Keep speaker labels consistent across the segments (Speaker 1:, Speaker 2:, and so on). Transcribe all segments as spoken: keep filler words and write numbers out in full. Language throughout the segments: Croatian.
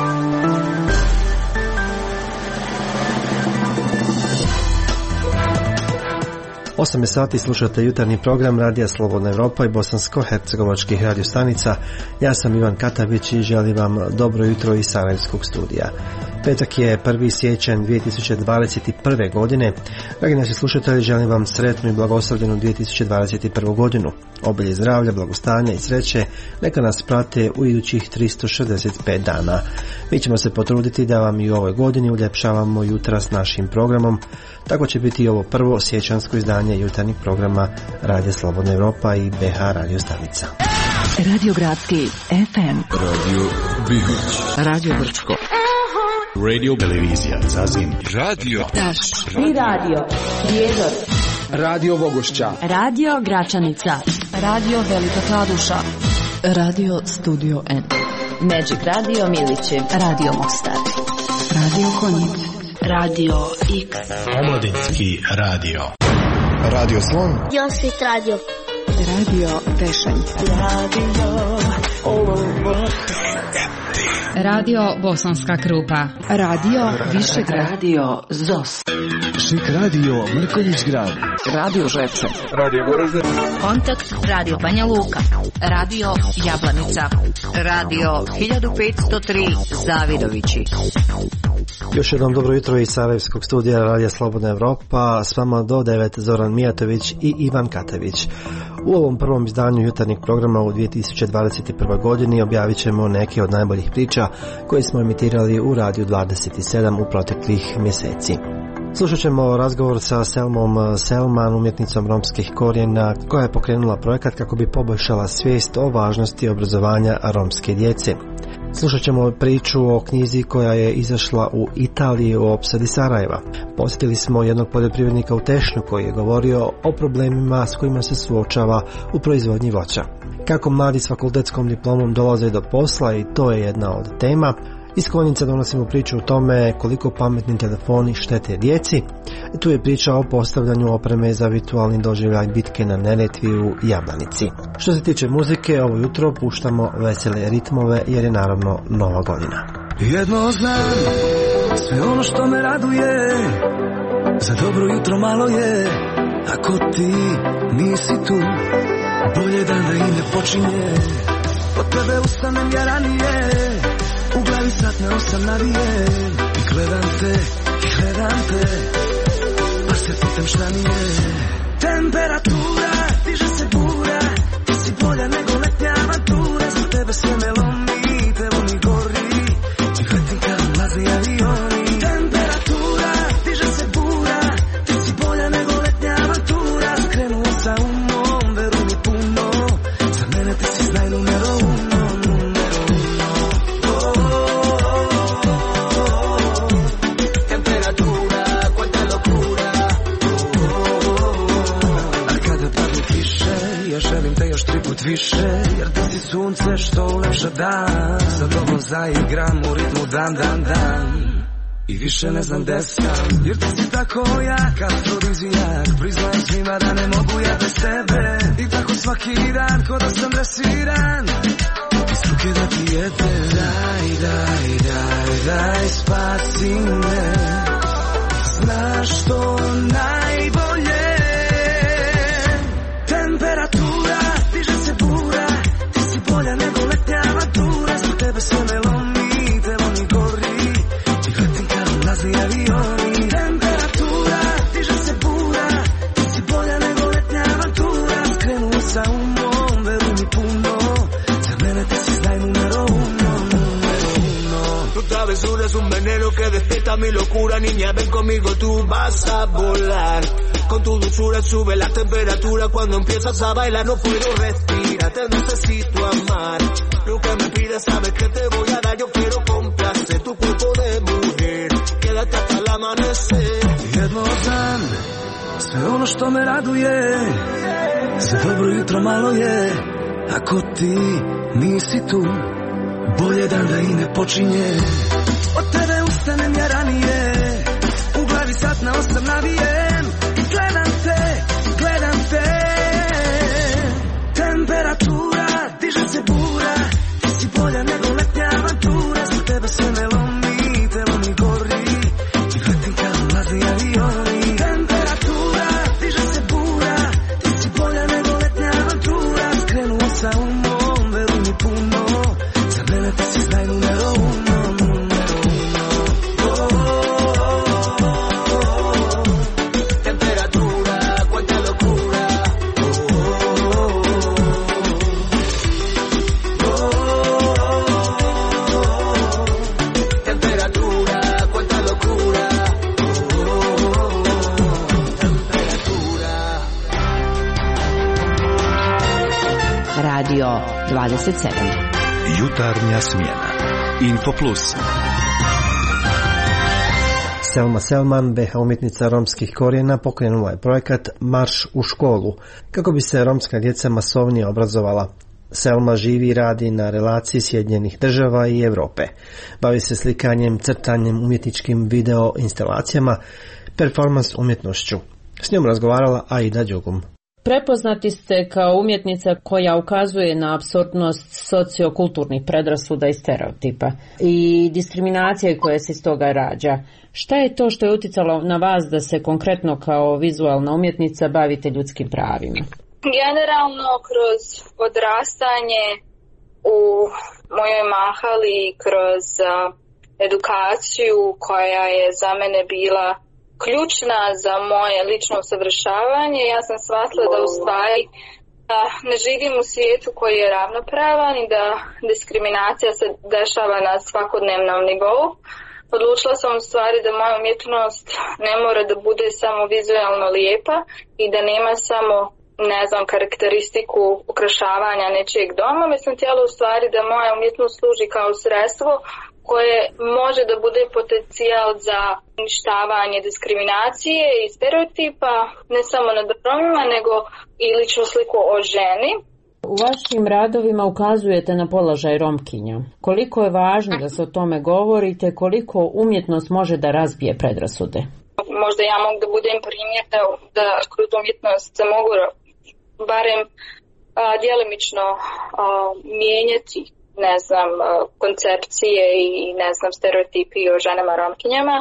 Speaker 1: osam je sati, slušate jutarnji program Radija Slobodna Evropa i bosansko-hercegovačkih radio stanica. Ja sam Ivan Katabić i želim vam dobro jutro iz Sarajevskog studija. Petak je prvi siječanj dvije tisuće dvadeset prve. godine. Dragi naši slušatelji, želim vam sretnu i blagoslovljenu dvije tisuće dvadeset prvu. godinu. Obilje zdravlja, blagostanja i sreće neka nas prate u idućih tristo šezdeset pet dana. Mi ćemo se potruditi da vam i u ovoj godini uljepšavamo jutra s našim programom. Tako će biti i ovo prvo siječansko izdanje jutarnjeg programa Radija Slobodna Evropa i B H radio stanica.
Speaker 2: Radio Gradski F M,
Speaker 3: Radio Bihać,
Speaker 2: Radio Brčko,
Speaker 3: Radio Televizija Zazim, Radio
Speaker 2: Taš
Speaker 4: i Radio Prijedor,
Speaker 5: Radio Vogošća,
Speaker 4: Radio Gračanica, Radio Velika Kladuša,
Speaker 2: Radio Studio N,
Speaker 4: Magic Radio Miliće,
Speaker 2: Radio Mostar, Radio Konjic,
Speaker 4: Radio X,
Speaker 3: Omladinski radio,
Speaker 6: Radio Slon,
Speaker 7: Josvit Radio,
Speaker 2: Radio Tešanj,
Speaker 7: Radio
Speaker 8: Radio Bosanska Krupa,
Speaker 2: Radio Višegrad,
Speaker 4: Radio Zos,
Speaker 5: Šik Radio Mrkonjić Grad,
Speaker 2: Radio Žepče,
Speaker 5: Radio Goražde,
Speaker 8: Kontakt Radio Banja Luka, Radio Jablanica, Radio hiljadu petsto tri Zavidovići.
Speaker 1: Još jednom dobro jutro iz Sarajevskog studija Radija Slobodna Evropa, s vama do devet Zoran Mijatović i Ivan Katavić. U ovom prvom izdanju jutarnjeg programa u dvije tisuće dvadeset prve. godini objavit ćemo neke od najboljih priča koje smo emitirali u Radiju dvadeset sedam u proteklih mjeseci. Slušat ćemo razgovor sa Selmom Selman, umjetnicom romskih korijena, koja je pokrenula projekat kako bi poboljšala svijest o važnosti obrazovanja romske djece. Slušat ćemo priču o knjizi koja je izašla u Italiji o opsadi Sarajeva. Posjetili smo jednog poljoprivrednika u Tešnju koji je govorio o problemima s kojima se suočava u proizvodnji voća. Kako mladi s fakultetskom diplomom dolaze do posla, i to je jedna od tema. Iz Konjica donosimo priču o tome koliko pametni telefoni štete djeci. Tu je priča o postavljanju opreme za virtualni doživljaj bitke na Neretvi u Jablanici. Što se tiče muzike, ovo jutro puštamo vesele ritmove jer je naravno nova godina.
Speaker 5: Jedno znam, sve ono što me raduje, za dobro jutro malo je, ako ti nisi tu, bolje dan da i ne počinje. Od tebe ustanem ja ranije, u glavi satne osam navijen, i gledam te, i gledam te, pa se pitam šta mi je. Temperatura, diže se bura, ti si bolja nego letnja avantura, za tebe sve me lomi, telo mi gori, i letim kad ulaze avioni. Temperatura, diže se bura, ti si bolja nego letnja avantura, skrenuo sa umom, veru mi puno, za mene ti si znaj numero uno. Više, jer ti si sunce što ulepša dan, sa tobom zaigram u ritmu dan, dan, dan, i više ne znam gde sam, jer ti si tako jak, afrodizijak, priznajem svima da ne mogu ja bez tebe, i tako svaki dan, ko da sam dresiran, iz ruke da ti jedem. Daj, daj, daj, daj, spasi me, znaš što najbolje. Temperatura, diže se bura, ti si bolja nego letnja avantura, za tebe sve me lomi, telo mi gori, i letim kad ulaze avioni. Temperatura, diže se bura, ti si bolja nego letnja avantura, skrenuo sa umom, veru mi puno, za mene ti si znaj numero uno, numero uno.
Speaker 9: Tú sabes un resumenero que despierta mi locura, niña ven conmigo, tú vas a volar. Con tu dulzura sube la temperatura, cuando empiezas a bailar no puedo respirar, te necesito amar. Lo que me pides sabes que te voy a dar, yo quiero complacer tu cuerpo de mujer, quédate hasta el amanecer.
Speaker 5: Jedno znam, sve ono što me raduje, za dobro jutro malo je, ako ti nisi tu, bolje dan da i ne počinje. Od tebe ustanem ja ranije, u glavi sat na osam navijen, gledam te, gledam te. Temperatura, diže se bura, ti si bolja nego letnja avantura, za tebe sve me
Speaker 2: dvadeset sedam.
Speaker 3: Jutarnja smjena. Info Plus.
Speaker 1: Selma Selman, B H umjetnica romskih korijena, pokrenula je projekat Marš u školu, kako bi se romska djeca masovnije obrazovala. Selma živi i radi na relaciji Sjedinjenih država i Europe. Bavi se slikanjem, crtanjem, umjetničkim video instalacijama, performans umjetnošću. S njom razgovarala Aida Đugum.
Speaker 10: Prepoznati ste kao umjetnica koja ukazuje na apsurdnost sociokulturnih predrasuda i stereotipa i diskriminacije koje se iz toga rađa. Šta je to što je utjecalo na vas da se konkretno kao vizualna umjetnica bavite ljudskim pravima?
Speaker 11: Generalno kroz odrastanje u mojoj mahali, kroz edukaciju koja je za mene bila ključna za moje lično usavršavanje, ja sam shvatila da u stvari da ne živim u svijetu koji je ravnopravan i da diskriminacija se dešava na svakodnevnom nivou. Odlučila sam u stvari da moja umjetnost ne mora da bude samo vizualno lijepa i da nema samo, ne znam, karakteristiku ukrašavanja nečijeg doma. Mislim, htjela u stvari da moja umjetnost služi kao sredstvo koje može da bude potencijal za uništavanje diskriminacije i stereotipa, ne samo nad Romima, nego i ličnu sliku o ženi.
Speaker 10: U vašim radovima ukazujete na položaj Romkinja. Koliko je važno da se o tome govorite, koliko umjetnost može da razbije predrasude?
Speaker 11: Možda ja mogu da budem primjer da, da kroz umjetnost se mogu barem a, djelimično a, mijenjati, ne znam, koncepcije i, ne znam, stereotipi o ženama Romkinjama.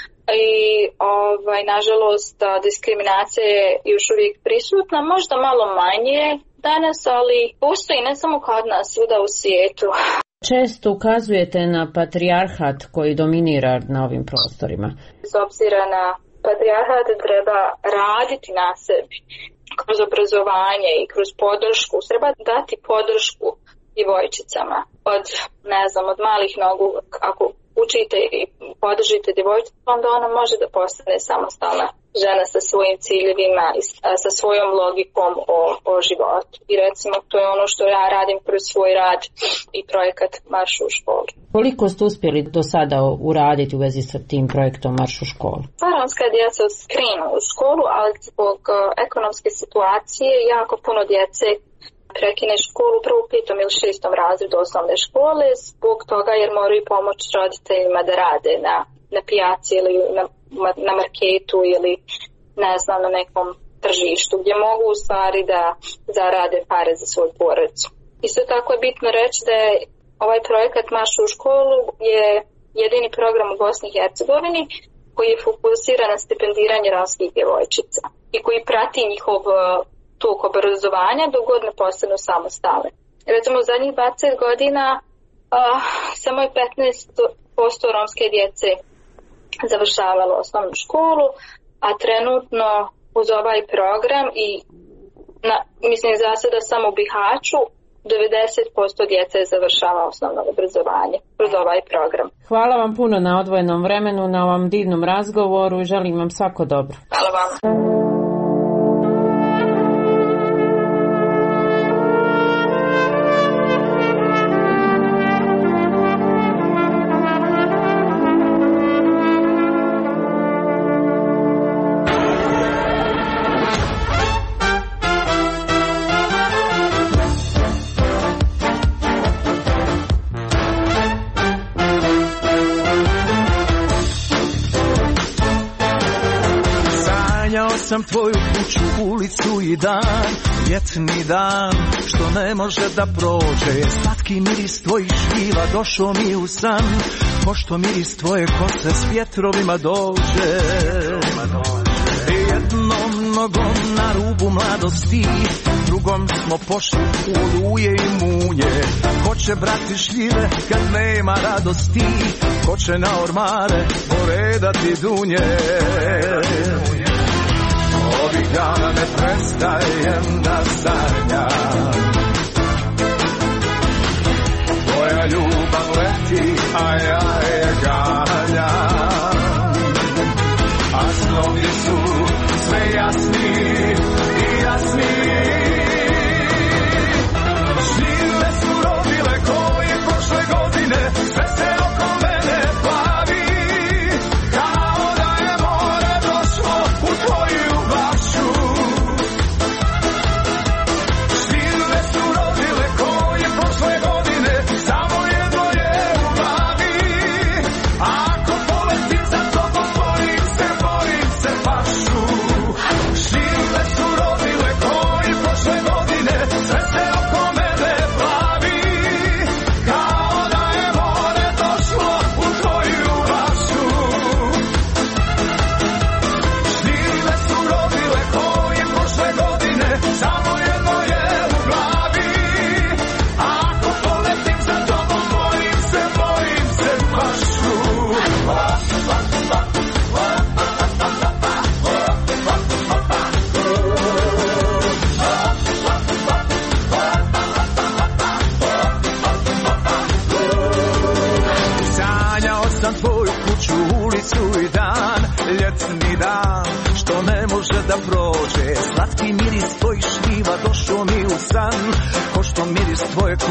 Speaker 11: I ovaj, nažalost diskriminacija je još uvijek prisutna, možda malo manje danas, ali postoji ne samo kod nas, svuda u svijetu.
Speaker 10: Često ukazujete na patrijarhat koji dominira na ovim prostorima.
Speaker 11: S obzira na patrijarhat treba raditi na sebi kroz obrazovanje i kroz podršku. Treba dati podršku djevojčicama od, ne znam, od malih nogu. Ako učite i podržite djevojčicu, onda ona može da postane samostalna žena sa svojim ciljevima i sa svojom logikom o, o životu. I recimo to je ono što ja radim kroz svoj rad i projekat Marš u školu.
Speaker 10: Koliko ste uspjeli do sada uraditi u vezi sa tim projektom Marš u školu?
Speaker 11: Romska djeca krenu u školu, ali zbog ekonomske situacije jako puno djece prekine školu prvo u petom ili šestom razredu osnovne škole zbog toga jer moraju pomoć roditeljima da rade na, na pijaci ili na, na marketu ili ne znam na nekom tržištu gdje mogu u stvari da zarade pare za svoju porodicu. Isto tako je bitno reći da je ovaj projekat Marš u školu je jedini program u Bosni i Hercegovini koji je fokusiran na stipendiranje romskih djevojčica i koji prati njihov tok obrazovanja dok god ne postanu samostalne. Recimo u zadnjih dvadeset godina uh, samo je petnaest posto romske djece završavalo osnovnu školu, a trenutno uz ovaj program i na, mislim za sada samo u Bihaću devedeset posto djece završava osnovno obrazovanje kroz ovaj program.
Speaker 10: Hvala vam puno na odvojenom vremenu, na ovom divnom razgovoru i želim vam svako dobro.
Speaker 11: Hvala vam.
Speaker 5: Sam tvoju kuću, ulicu i dan, ljetni dan, što ne može da prođe. Slatki miris tvojih špila došao mi u san, pošto miris tvoje kose s vjetrovima dođe. I jednom nogom na rubu mladosti, drugom smo pošli u oluje i munje. Ko će brati šljive kad nema radosti, ko će na ormare poredati dunje. Ovih dana ne prestajem da sanjam, tvoja ljubav leti, a ja je ganjam. A snovi su sve jasni i jasni, žive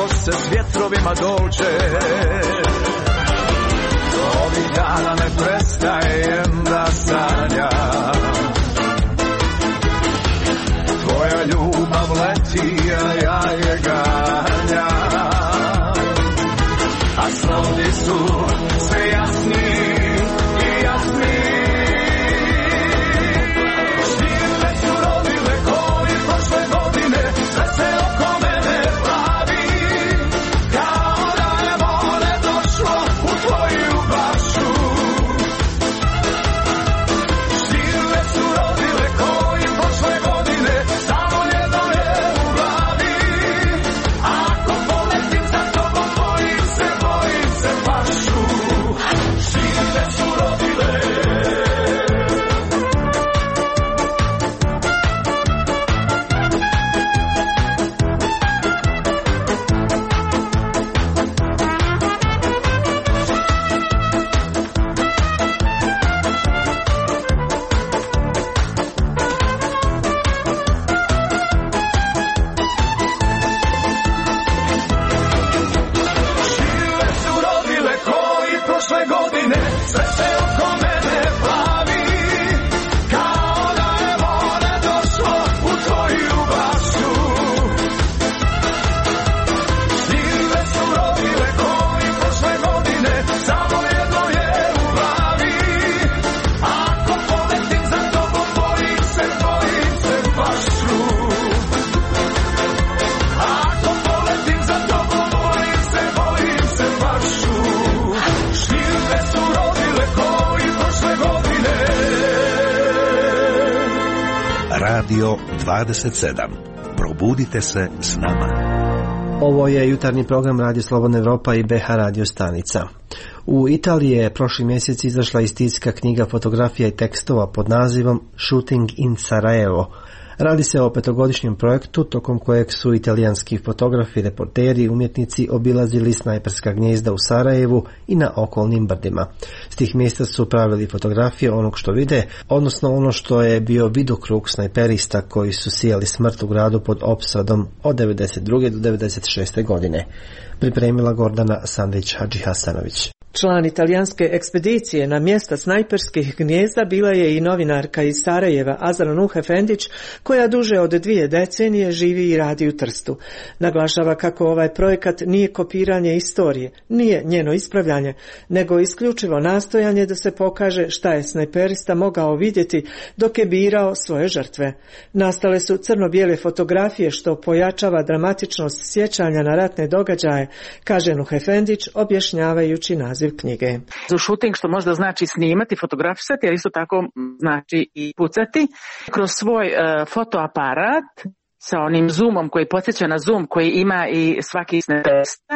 Speaker 9: ko se s vjetrovima dođe. Ovih dana ne prestajem da sanjam, tvoja ljubav leti, a ja je ganjam. A snovi su sve jasni i jasni. Štile su rodile koji prošle godine, sve se oko mene pravi, kao da je more došlo u tvoju bašu. Štile su rodile koji prošle godine, samo jedno je u glavi. Ako poletim za tobom, bojim se, bojim se pašu. Štile su rodile. Žile su rodile koji prošle godine, sve se oko mene plavi, kao da je more došlo u tvoju bašu. Žile su rodile koji prošle godine, samo jedno je u glavi. Ako poletim za tobom, bojim se, bojim se pašu. Ako poletim za tobom, bojim se, bojim se pašu. Žile su rodile koji prošle godine.
Speaker 3: Radio dvadeset sedam. Probudite se s nama.
Speaker 1: Ovo je jutarnji program Radio Slobodna Evropa i B H radio stanica. U Italiji je prošli mjesec izašla istinska knjiga fotografija i tekstova pod nazivom Shooting in Sarajevo. Radi se o petogodišnjem projektu tokom kojeg su italijanski fotografi, reporteri i umjetnici obilazili snajperska gnijezda u Sarajevu i na okolnim brdima. S tih mjesta su pravili fotografije onog što vide, odnosno ono što je bio vidokrug snajperista koji su sijali smrt u gradu pod opsadom od devedeset druge do devedeset šeste godine. Pripremila Gordana Sandrić-Hadžihasanović.
Speaker 12: Član italijanske ekspedicije na mjesta snajperskih gnijezda bila je i novinarka iz Sarajeva Azra Nuh Efendić, koja duže od dvije decenije živi i radi u Trstu. Naglašava kako ovaj projekat nije kopiranje istorije, nije njeno ispravljanje, nego isključivo nastojanje da se pokaže šta je snajperista mogao vidjeti dok je birao svoje žrtve. Nastale su crno-bijele fotografije što pojačava dramatičnost sjećanja na ratne događaje, kaže Nuh Efendić objašnjavajući naziv knjige.
Speaker 13: Za shooting, što možda znači snimati, fotografisati, ali isto tako znači i pucati. Kroz svoj uh, fotoaparat sa onim zoomom koji podsjeća na zoom koji ima i svaki snajperista,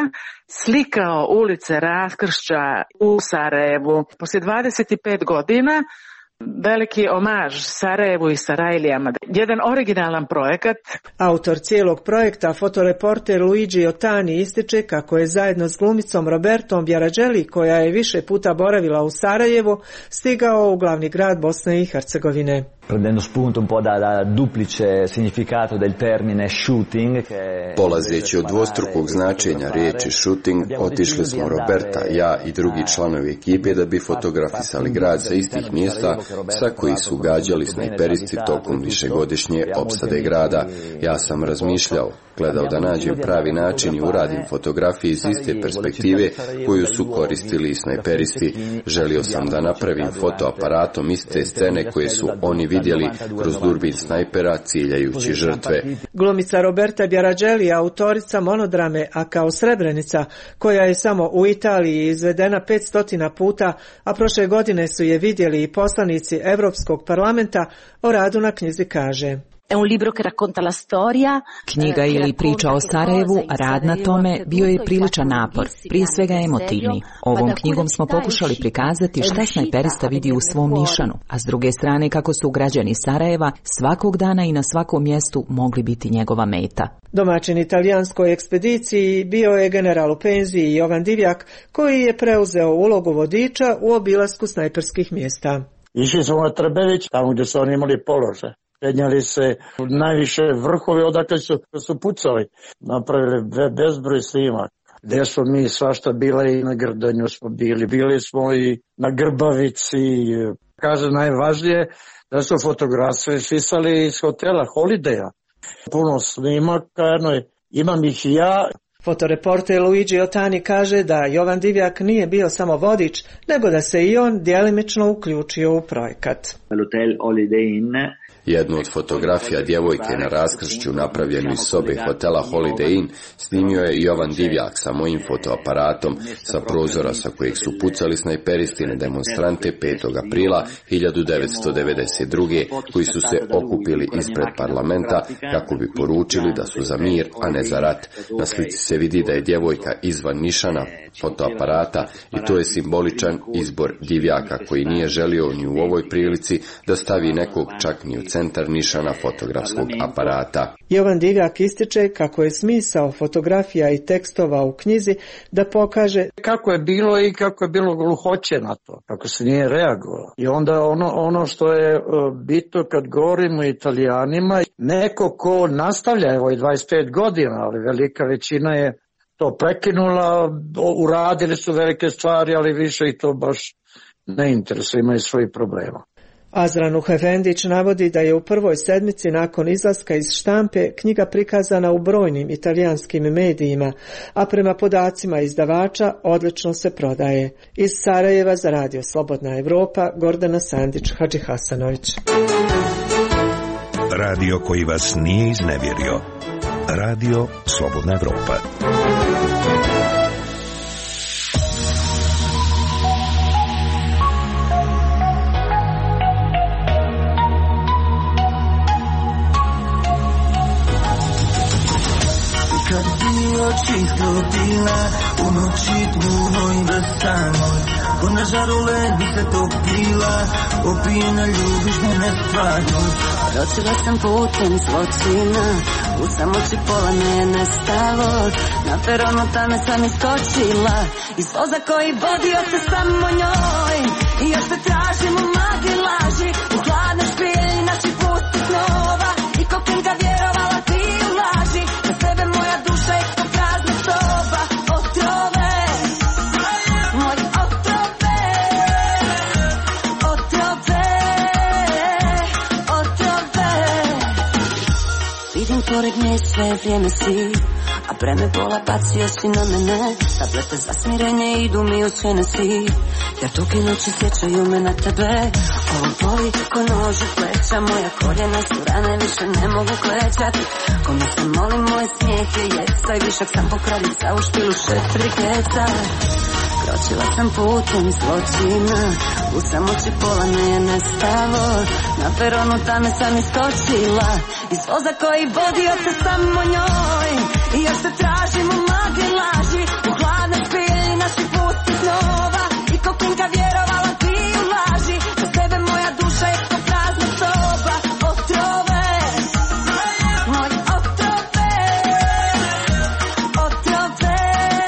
Speaker 13: slikao ulice raskršća u Sarajevu. Poslije dvadeset pet godina veliki omaž Sarajevu i Sarajlijama. Jedan originalan projekat.
Speaker 12: Autor cijelog projekta, fotoreporter Luigi Otani, ističe kako je zajedno s glumicom Robertom Bjarađeli, koja je više puta boravila u Sarajevu, stigao u glavni grad Bosne i Hercegovine.
Speaker 14: Prendendo spunto un po' da, da duplice significato del termine shooting.
Speaker 15: Polazeći od dvostrukog značenja riječi shooting, otišli smo Roberta, ja i drugi članovi ekipe da bi fotografisali grad sa istih mjesta sa koji su gađali snajperisti tokom višegodišnje opsade grada. Ja sam razmišljao, gledao da nađem pravi način i uradim fotografije iz iste perspektive koju su koristili snajperisti. Želio sam da napravim fotoaparatom iste scene koje su oni vidjeli kroz durbin snajpera ciljajući žrtve.
Speaker 12: Glumica Roberta Bjarađeli, autorica monodrame A kao Srebrenica, koja je samo u Italiji izvedena petsto puta, a prošle godine su je vidjeli i poslanici Europskog parlamenta, o radu na knjizi kaže:
Speaker 2: Knjiga ili priča o Sarajevu, rad na tome bio je priličan napor, prije svega emotivni. Ovom knjigom smo pokušali prikazati šta snajperista vidi u svom nišanu, a s druge strane kako su građani Sarajeva svakog dana i na svakom mjestu mogli biti njegova meta.
Speaker 12: Domaćin italijanskoj ekspediciji bio je general u penziji Jovan Divjak, koji je preuzeo ulogu vodiča u obilasku snajperskih mjesta.
Speaker 16: Išli smo na Trbević, tamo gdje su oni imali položaj. penjali se najviše vrhove odakle su, su pucali. Napravili bezbroj snimak. Gde smo mi svašta bile i na Grdanju smo bili. Bili smo i na Grbavici. Kažem, najvažnije da su fotografije svisali iz hotela Holidaya. Puno snimaka, jedno, imam ih i ja.
Speaker 12: Fotoreporter Luigi Otani kaže da Jovan Divjak nije bio samo vodič, nego da se i on djelimično uključio u projekat.
Speaker 15: Jednu od fotografija djevojke na raskršću napravljenu iz sobe hotela Holiday Inn snimio je Jovan Divjak sa mojim fotoaparatom sa prozora sa kojeg su pucali snajperisti na demonstrante petog aprila hiljadu devetsto devedeset druge koji su se okupili ispred parlamenta kako bi poručili da su za mir, a ne za rat. Na slici se vidi da je djevojka izvan nišana fotoaparata i to je simboličan izbor Divjaka koji nije želio ni u ovoj prilici da stavi nekog čak ni u centar nišana fotografskog aparata.
Speaker 12: Jovan Divjak ističe kako je smisao fotografija i tekstova u knjizi da pokaže
Speaker 16: kako je bilo i kako je bilo gluhoće na to, kako se nije reagovalo. I onda ono, ono što je bitno kad govorimo Italijanima, neko ko nastavlja evo i dvadeset pet godina, ali velika većina je to prekinula, uradili su velike stvari, ali više i to baš ne interesuje, imaju svojih problema.
Speaker 12: Azra Nuhefendić navodi da je u prvoj sedmici nakon izlaska iz štampe knjiga prikazana u brojnim italijanskim medijima, a prema podacima izdavača odlično se prodaje. Iz Sarajeva za Radio Slobodna Evropa, Gordana Sandić Hadžihasanović.
Speaker 3: Radio koji vas nije iznevjerio. Radio Slobodna Evropa.
Speaker 5: Kad bi oči sklopila u noći tmurnoj besanoj, ko na žarule bi se topila, opijena ljubiš mene stvarno.
Speaker 17: Kročila sam putem zločina, u samoći pola me je nestalo, na peronu tame sam iskočila, iz voza koji vodio se samo njoj, i još te tražim u magli laži, u hladne špije i naših pustih snova, i ko knjiga vjerovala ti u laži, za sebe moja duša je to prazna soba, otrove, moj otrove, otrove, otrove. Vidim pored nje sve vrijeme si, a breme bola bacio si na mene, tablete za smirenje idu mi u Hennessy, jer tuki noći sjećaju me na tebe. Ovo boli ko nož u pleća, moja koljena su rane, više ne mogu klećat. Kome se molim, moj smijeh je jeca i višak sam pokradica u špilu šetri keca. Kročila sam putem zločina, u samoći pola me je nestalo, na peronu tame sam iskočila, iz voza koji vodio se samo njoj, i još te tražim u magli laži, u hladne špije i naših pustih snova, i ko knjiga vjerovala ti u laži, za sebe moja duša je ko prazna soba, otrove, moj otrove, otrove,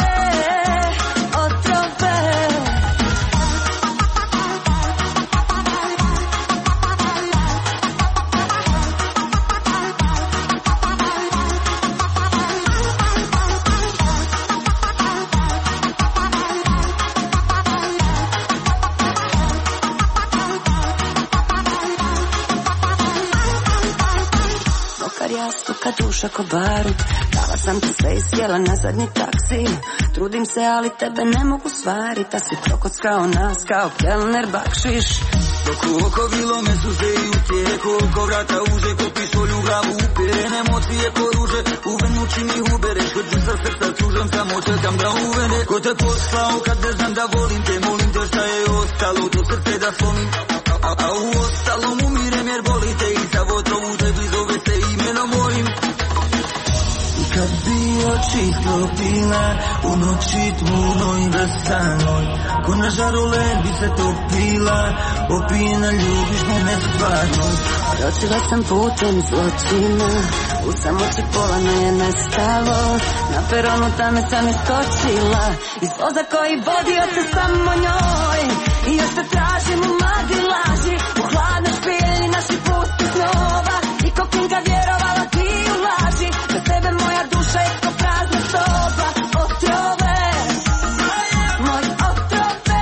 Speaker 17: otrove. Jastuka duša ko barut, dala sam ti sve i sjela na zadnji taksi. Trudim se, ali tebe ne mogu svarit, a si prokockao nas kao kelner bakšiš.
Speaker 5: Dok u oko bilo me suze i utjehe, koliko vrata uže, ko pištolj u glavu upere, emocije poruže, u venući mi ubereš, kod sa srca cužem, samo čekam da uvene. Ko te poslao kad ne znam da volim te, molim te šta je ostalo, to srce da slomim. A, a u ostalom umirem jer bolite i sa votrovu tebi zove se imenom mojim. Kad bi oči sklopila u noći tmurnoj besanoj, ko na žarule bi se topila, opijena ljubiš mene stvarno.
Speaker 17: Kročila sam putem zločina, u samoći pola me je nestalo, na peronu tame sam iskočila, iz voza koji vodio se samo njoj, i još te tražim u magli laži, u hladne špije i naših pustih snova, nikada vjerovala ti u laži, za tebe moja duša je ko prazna soba. Otrove, moj otrove,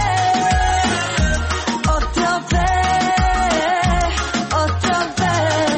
Speaker 17: otrove, otrove.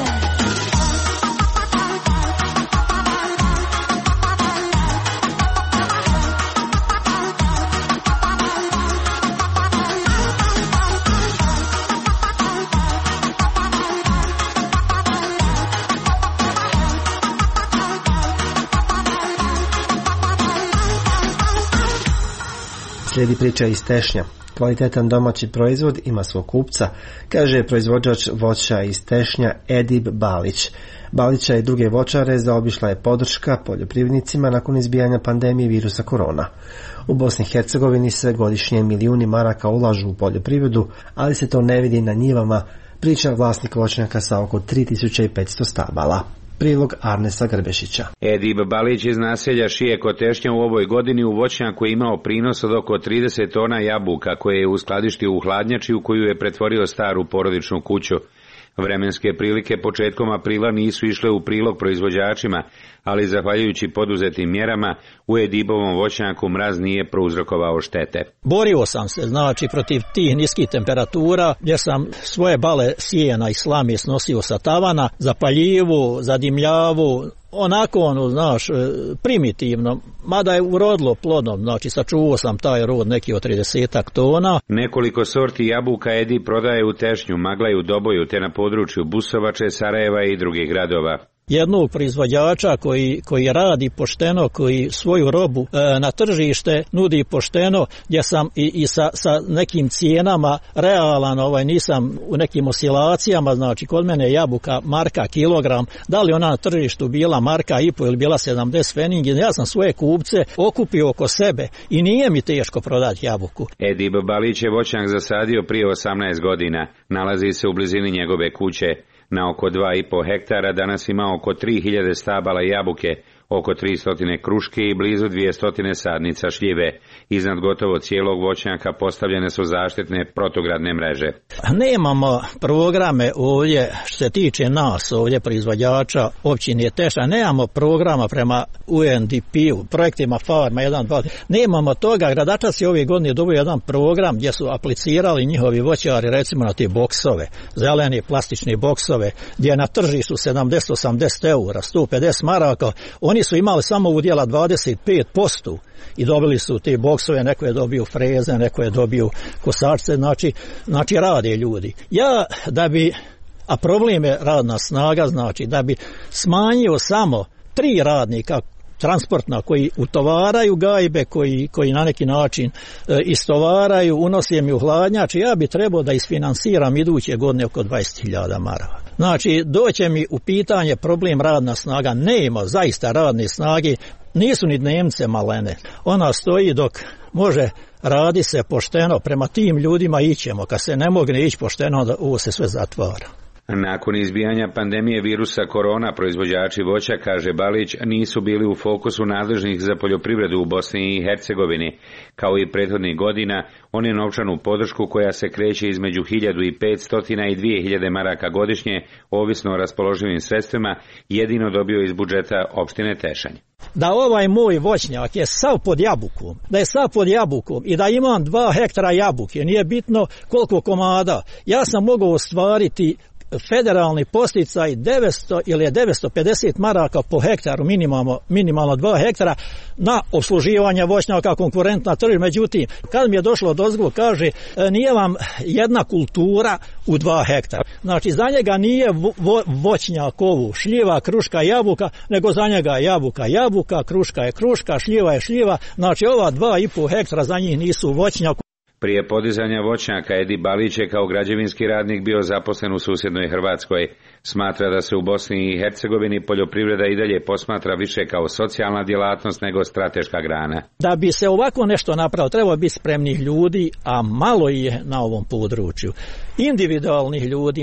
Speaker 1: Slijedi priča iz Tešnja. Kvalitetan domaći proizvod ima svog kupca, kaže proizvođač voća iz Tešnja Edib Balić. Balića i druge voćare zaobišla je podrška poljoprivrednicima nakon izbijanja pandemije virusa korona. U Bosni i Hercegovini se godišnje milijuni maraka ulažu u poljoprivredu, ali se to ne vidi na njivama, priča vlasnik voćnjaka sa oko tri tisuće petsto stabala. Prilog Arnesa Grbešića.
Speaker 18: Edib Balić iz naselja Šije kod Tešnja u ovoj godini u voćnjaku je imao prinos od oko trideset tona jabuka koje je uskladištio u hladnjači u koju je pretvorio staru porodičnu kuću. Vremenske prilike početkom aprila nisu išle u prilog proizvođačima, ali zahvaljujući poduzetim mjerama u Edibovom voćnjaku mraz nije prouzrokovao štete.
Speaker 19: Borio sam se, znači, protiv tih niskih temperatura, gdje sam svoje bale sjena i slame snosio sa tavana, za paljivu, za dimljavu, onako, ono, znaš, primitivno, mada je urodilo plodom, znači sačuvao sam taj rod neki od tridesetak tona.
Speaker 18: Nekoliko sorti jabuka Edi prodaje u Tešnju, Maglaju, Doboju te na području Busovače, Sarajeva i drugih gradova.
Speaker 19: Jednog proizvođača koji, koji radi pošteno, koji svoju robu e, na tržište nudi pošteno, gdje sam i, i sa, sa nekim cijenama realan, ovaj, nisam u nekim oscilacijama, znači kod mene je jabuka marka kilogram, da li ona na tržištu bila marka i po ili bila sedamdeset pfennig, ja sam svoje kupce okupio oko sebe i nije mi teško prodati jabuku.
Speaker 18: Edib Balić je voćnjak zasadio prije osamnaest godina, nalazi se u blizini njegove kuće. Na oko dva i po hektara danas ima oko tri hiljade stabala jabuke, oko tristo kruške i blizu dvjesto sadnica šljive. Iznad gotovo cijelog voćnjaka postavljene su zaštitne protugradne mreže.
Speaker 19: Nemamo programe ovdje, što se tiče nas ovdje proizvođača općine Teša, nemamo programa prema U N D P-u, projektima Farma jedan, dva, nemamo toga. Gradačac je ove godine dobio jedan program gdje su aplicirali njihovi voćari recimo na te boksove, zelene plastične boksove, gdje je na tržištu sedamdeset osamdeset eura, sto pedeset maraka, oni su imali samo udjela dvadeset pet posto i dobili su te boksove, neko je dobio freze, neko je dobio kosačce, znači, znači rade ljudi. Ja da bi, a problem je radna snaga, znači da bi smanjio samo tri radnika transportna koji utovaraju gajbe, koji, koji na neki način e, istovaraju, unose mi u hladnjač, ja bi trebao da isfinansiram iduće godine oko dvadeset hiljada maraka. Znači, doće mi u pitanje problem radna snaga, nema zaista radne snage, nisu ni dnevnice malene. Ona stoji dok može radi se pošteno, prema tim ljudima ićemo, kad se ne mogne ići pošteno, onda ovo se sve zatvara.
Speaker 18: Nakon izbijanja pandemije virusa korona, proizvođači voća, kaže Balić, nisu bili u fokusu nadležnih za poljoprivredu u Bosni i Hercegovini. Kao i prethodnih godina, oni novčanu podršku koja se kreće između hiljadu petsto i dvije hiljade maraka godišnje, ovisno o raspoloživim sredstvima, jedino dobio iz budžeta opštine Tešanj.
Speaker 19: Da ovaj moj voćnjak je sav pod jabukom, da je sav pod jabukom i da imam dva hektara jabuke, nije bitno koliko komada, ja sam mogao ostvariti federalni posticaj devetsto ili devetsto pedeset maraka po hektaru, minimalno, minimalno dva hektara na obsluživanje voćnjaka konkurentna tržišta. Međutim, kad mi je došlo dozvol, kaže, nije vam jedna kultura u dva hektara. Znači, za njega nije vo, voćnjak ovu, šljiva, kruška, jabuka, nego za njega jabuka, jabuka, kruška je kruška, šljiva je šljiva. Znači, ova dva i po hektara za njih nisu voćnjak.
Speaker 18: Prije podizanja voćnjaka Edib Balić je kao građevinski radnik bio zaposlen u susjednoj Hrvatskoj. Smatra da se u Bosni i Hercegovini poljoprivreda i dalje posmatra više kao socijalna djelatnost nego strateška grana.
Speaker 19: Da bi se ovako nešto napravilo, treba biti spremnih ljudi, a malo je na ovom području. Individualnih ljudi,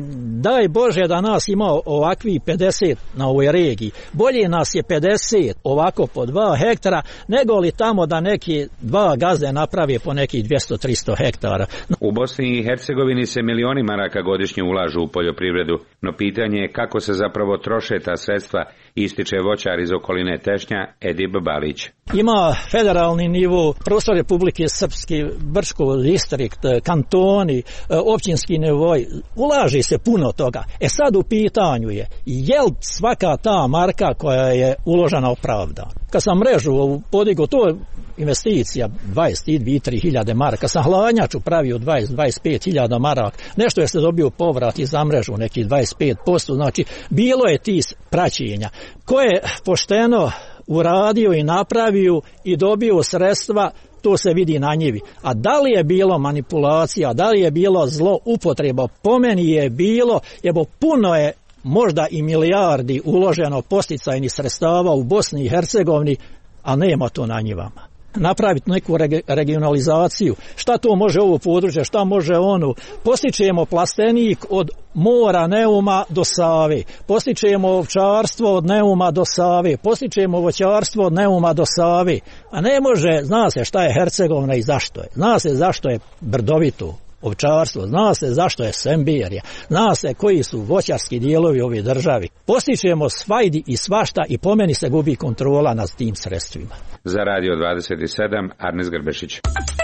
Speaker 19: daj Bože da nas ima ovakvi pedeset na ovoj regiji. Bolje nas je pedeset ovako po dva hektara, nego li tamo da neki dva gazde napravi po nekih dvjesto tristo hektara.
Speaker 18: U Bosni i Hercegovini se milioni maraka godišnje ulažu u poljoprivredu. no pitanje je kako se zapravo troše ta sredstva, ističe voćar iz okoline Tešnja Edip Balić.
Speaker 19: Ima federalni nivo, prostor Republike Srpske, Brčko distrikt, kantoni, općinski nivoj, ulaže se puno toga. E sad u pitanju je, je li svaka ta marka koja je uložena opravdana? Kad sam mrežu podigo, to je investicija dvadeset do trideset hiljade maraka, kad sam hladnjaču pravio dvadeset do dvadeset pet hiljada maraka, nešto je se dobio povrat i za mrežu neki dvadeset pet posto, znači bilo je ti praćenja. Ko je pošteno uradio i napravio i dobio sredstva, to se vidi na njivi. A da li je bilo manipulacija, da li je bilo zlo upotreba, po meni je bilo, jebo puno je možda i milijardi uloženo posticajnih sredstava u Bosni i Hercegovini, a nema to na njivama. Napraviti neku regionalizaciju, šta to može ovo područje, šta može ono, postičemo plastenik od mora Neuma do Save, postičemo ovčarstvo od Neuma do Save, postičemo voćarstvo od Neuma do Save, a ne može, zna se šta je Hercegovina i zašto je, zna se zašto je brdovito ovčarstvo, zna se zašto je Semberija, zna se koji su voćarski dijelovi ove državi. Postičemo svajdi i svašta i po meni se gubi kontrola nad tim sredstvima.
Speaker 18: Za Radio dvadeset sedam, Arnes Grbešić.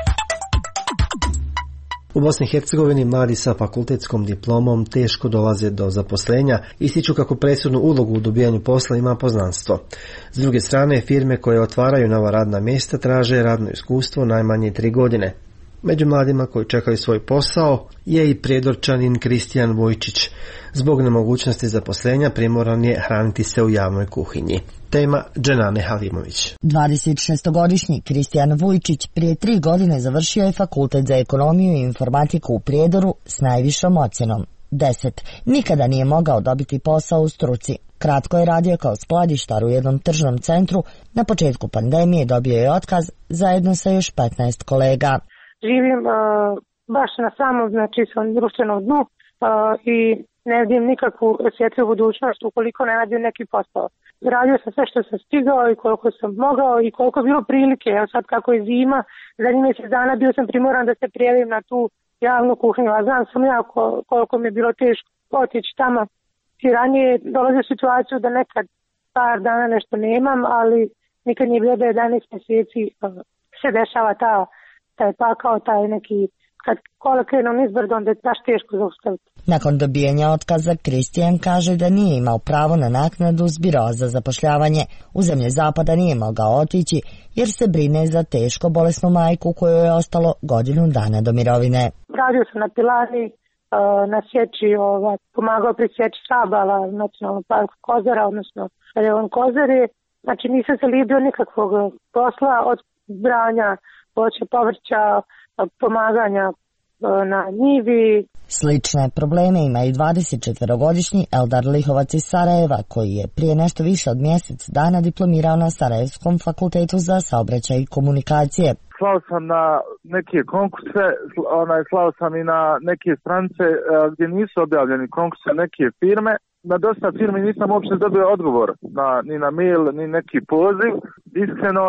Speaker 1: U Bosni i Hercegovini mladi sa fakultetskom diplomom teško dolaze do zaposlenja, ističu kako presudnu ulogu u dobijanju posla ima poznanstvo. S druge strane, firme koje otvaraju nova radna mjesta traže radno iskustvo najmanje tri godine. Među mladima koji čekaju svoj posao je i Prijedorčanin Kristijan Vujčić. Zbog nemogućnosti zaposlenja primoran je hraniti se u javnoj kuhinji. Tema Dženane Halimović.
Speaker 20: dvadesetšestogodišnji Kristijan Vujčić prije tri godine završio je fakultet za ekonomiju i informatiku u Prijedoru s najvišom ocjenom deset. Nikada nije mogao dobiti posao u struci. Kratko je radio kao skladištar u jednom tržnom centru. Na početku pandemije dobio je otkaz zajedno sa još petnaest kolega.
Speaker 21: Živim uh, baš na samom, znači, svom društvenom dnu uh, i ne vidim nikakvu svjetlu budućnost ukoliko ne radim neki posao. Radio sam sve što sam stigao i koliko sam mogao i koliko je bilo prilike. Evo sad kako je zima, zadnjih mjesec dana bio sam primoran da se prijavim na tu javnu kuhinju, a znam sam ja koliko mi je bilo teško otići tamo. I ranije dolaze u situaciju da nekad par dana nešto nemam, ali nikad nije bilo da jedanaest mjeseci uh, se dešava ta taj pakao, taj neki, kad kola krenu nizbrdo, onda je baš teško zaustaviti.
Speaker 20: Nakon dobijanja otkaza, Kristijan kaže da nije imao pravo na naknadu s biroa za zapošljavanje. U zemlje zapada nije mogao otići, jer se brine za teško bolesnu majku kojoj je ostalo godinu dana do mirovine.
Speaker 21: Radio sam na pilani, na sječi, ovaj, pomagao pri sječi stabala u nacionalnom parku Kozara, odnosno rejon Kozare. Znači nisam se libio nikakvog posla od branja voća, povrća, pomaganja na njivi.
Speaker 20: Slične probleme ima i dvadesetčetvorogodišnji Eldar Lihovac iz Sarajeva, koji je prije nešto više od mjesec dana diplomirao na Sarajevskom fakultetu za saobraćaj i komunikacije.
Speaker 22: Slao sam na neke konkurse, onaj, slao sam i na neke stranice gdje nisu objavljeni konkurse, neke firme. Na dosta firmi nisam uopće dobio odgovor, na, ni na mail, ni neki poziv. Iskreno,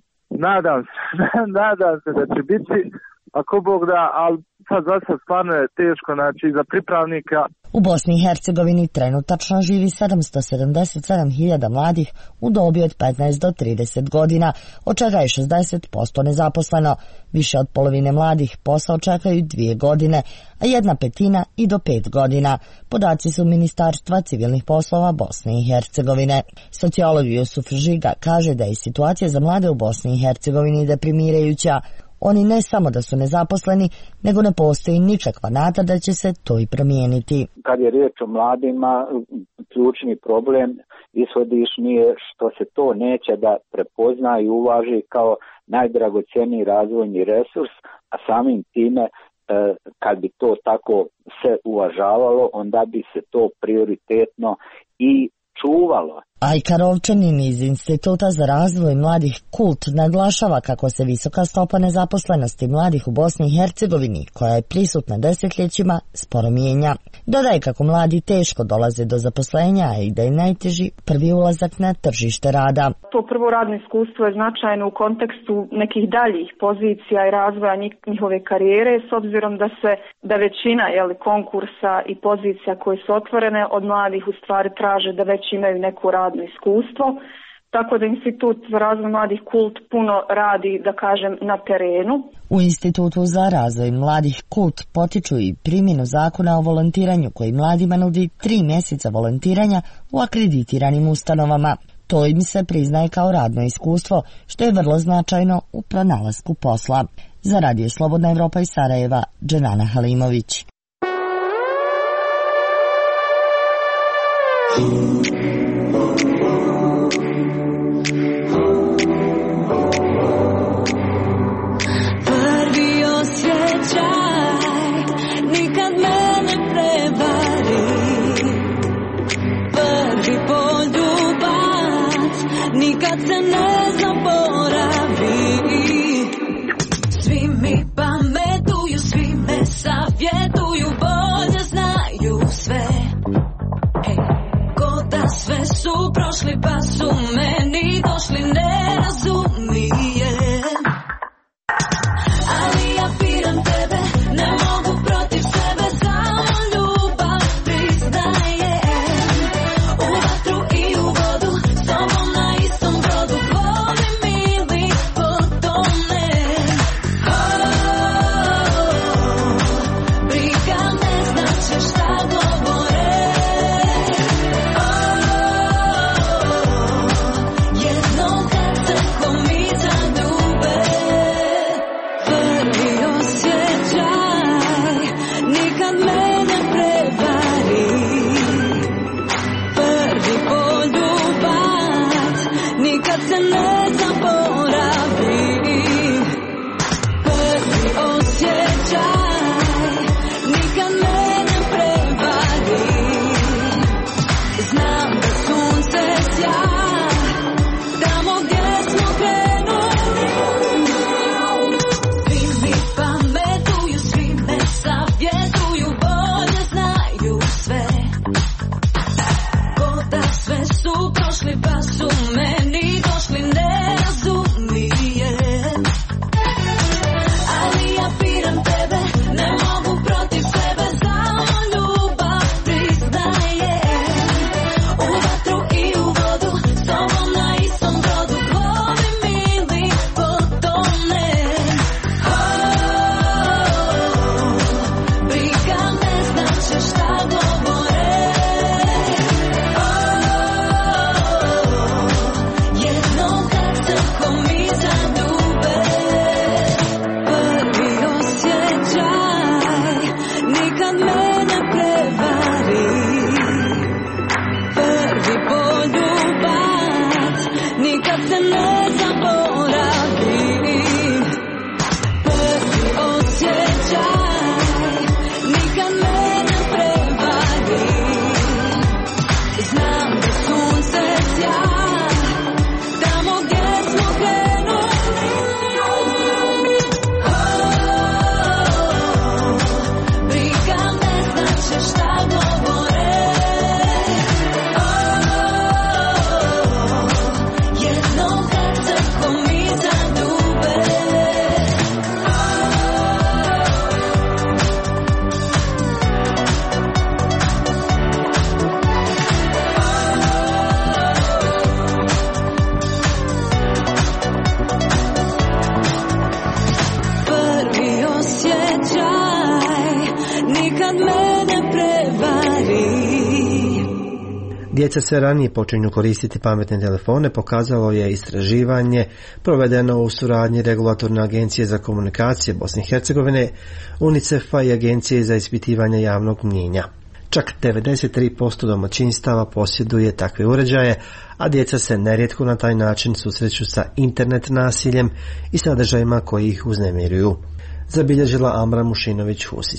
Speaker 22: nadam se, nadam se da će biti, ako Bog da, ali sad za sad stvarno je teško, znači za pripravnika.
Speaker 20: U Bosni i Hercegovini trenutačno živi sedamsto sedamdeset sedam hiljada mladih u dobi od petnaest do trideset godina, od čega je šezdeset posto nezaposleno. Više od polovine mladih posao čekaju dvije godine, a jedna petina i do pet godina. Podaci su Ministarstva civilnih poslova Bosne i Hercegovine. Sociolog Jusuf Žiga kaže da je situacija za mlade u Bosni i Hercegovini deprimirajuća. Oni ne samo da su nezaposleni, nego ne postoji nikakva nada da će se to i promijeniti.
Speaker 23: Kad je riječ o mladima, ključni problem ishodišni je što se to neće da prepozna i uvaži kao najdragoceniji razvojni resurs, a samim time kad bi to tako se uvažavalo, onda bi se to prioritetno i čuvalo.
Speaker 20: Ajka Rovčanin iz Instituta za razvoj mladih Kult naglašava kako se visoka stopa nezaposlenosti mladih u Bosni i Hercegovini, koja je prisutna desetljećima, sporo mijenja. Dodaje kako mladi teško dolaze do zaposlenja i da je najteži prvi ulazak na tržište rada.
Speaker 4: To prvo radno iskustvo je značajno u kontekstu nekih daljih pozicija i razvoja njihove karijere, s obzirom da se da većina jeli, konkursa i pozicija koje su otvorene od mladih u stvari traže da već imaju neku radno iskustvo, tako da Institut za razvoj mladih Kult puno radi, da kažem, na terenu.
Speaker 20: U Institutu za razvoj mladih Kult potiču i primjenu zakona o volontiranju koji mladima nudi tri mjeseca volontiranja u akreditiranim ustanovama. To im se priznaje kao radno iskustvo, što je vrlo značajno u pronalasku posla. Za Radio Slobodna Evropa iz Sarajeva, Dženana Halimović.
Speaker 6: Prvi osjećaj nikad me ne prevari, prvi poljubac nikad se ne zaboravi. Svi mi pametuju, svi me savjetuju, bolje znaju sve. Sve su prošli pa su meni došli, ne razumijem. Ali ja piram tebe, ne mogu protiv sebe, samo ljubav priznajem. U vatru i u vodu, s tobom na istom brodu, volim ili potonem. Oh, briga ne znači šta govore.
Speaker 1: Djeca sve ranije počinju koristiti pametne telefone, pokazalo je istraživanje provedeno u suradnji Regulatorne agencije za komunikacije Bosne i Hercegovine, UNICEF-a i Agencije za ispitivanje javnog mnijenja. Čak devedeset tri posto domaćinstava posjeduje takve uređaje, a djeca se nerijetko na taj način susreću sa internet nasiljem i sadržajima koji ih uznemiruju. Zabilježila Amra Mušinović-Husić.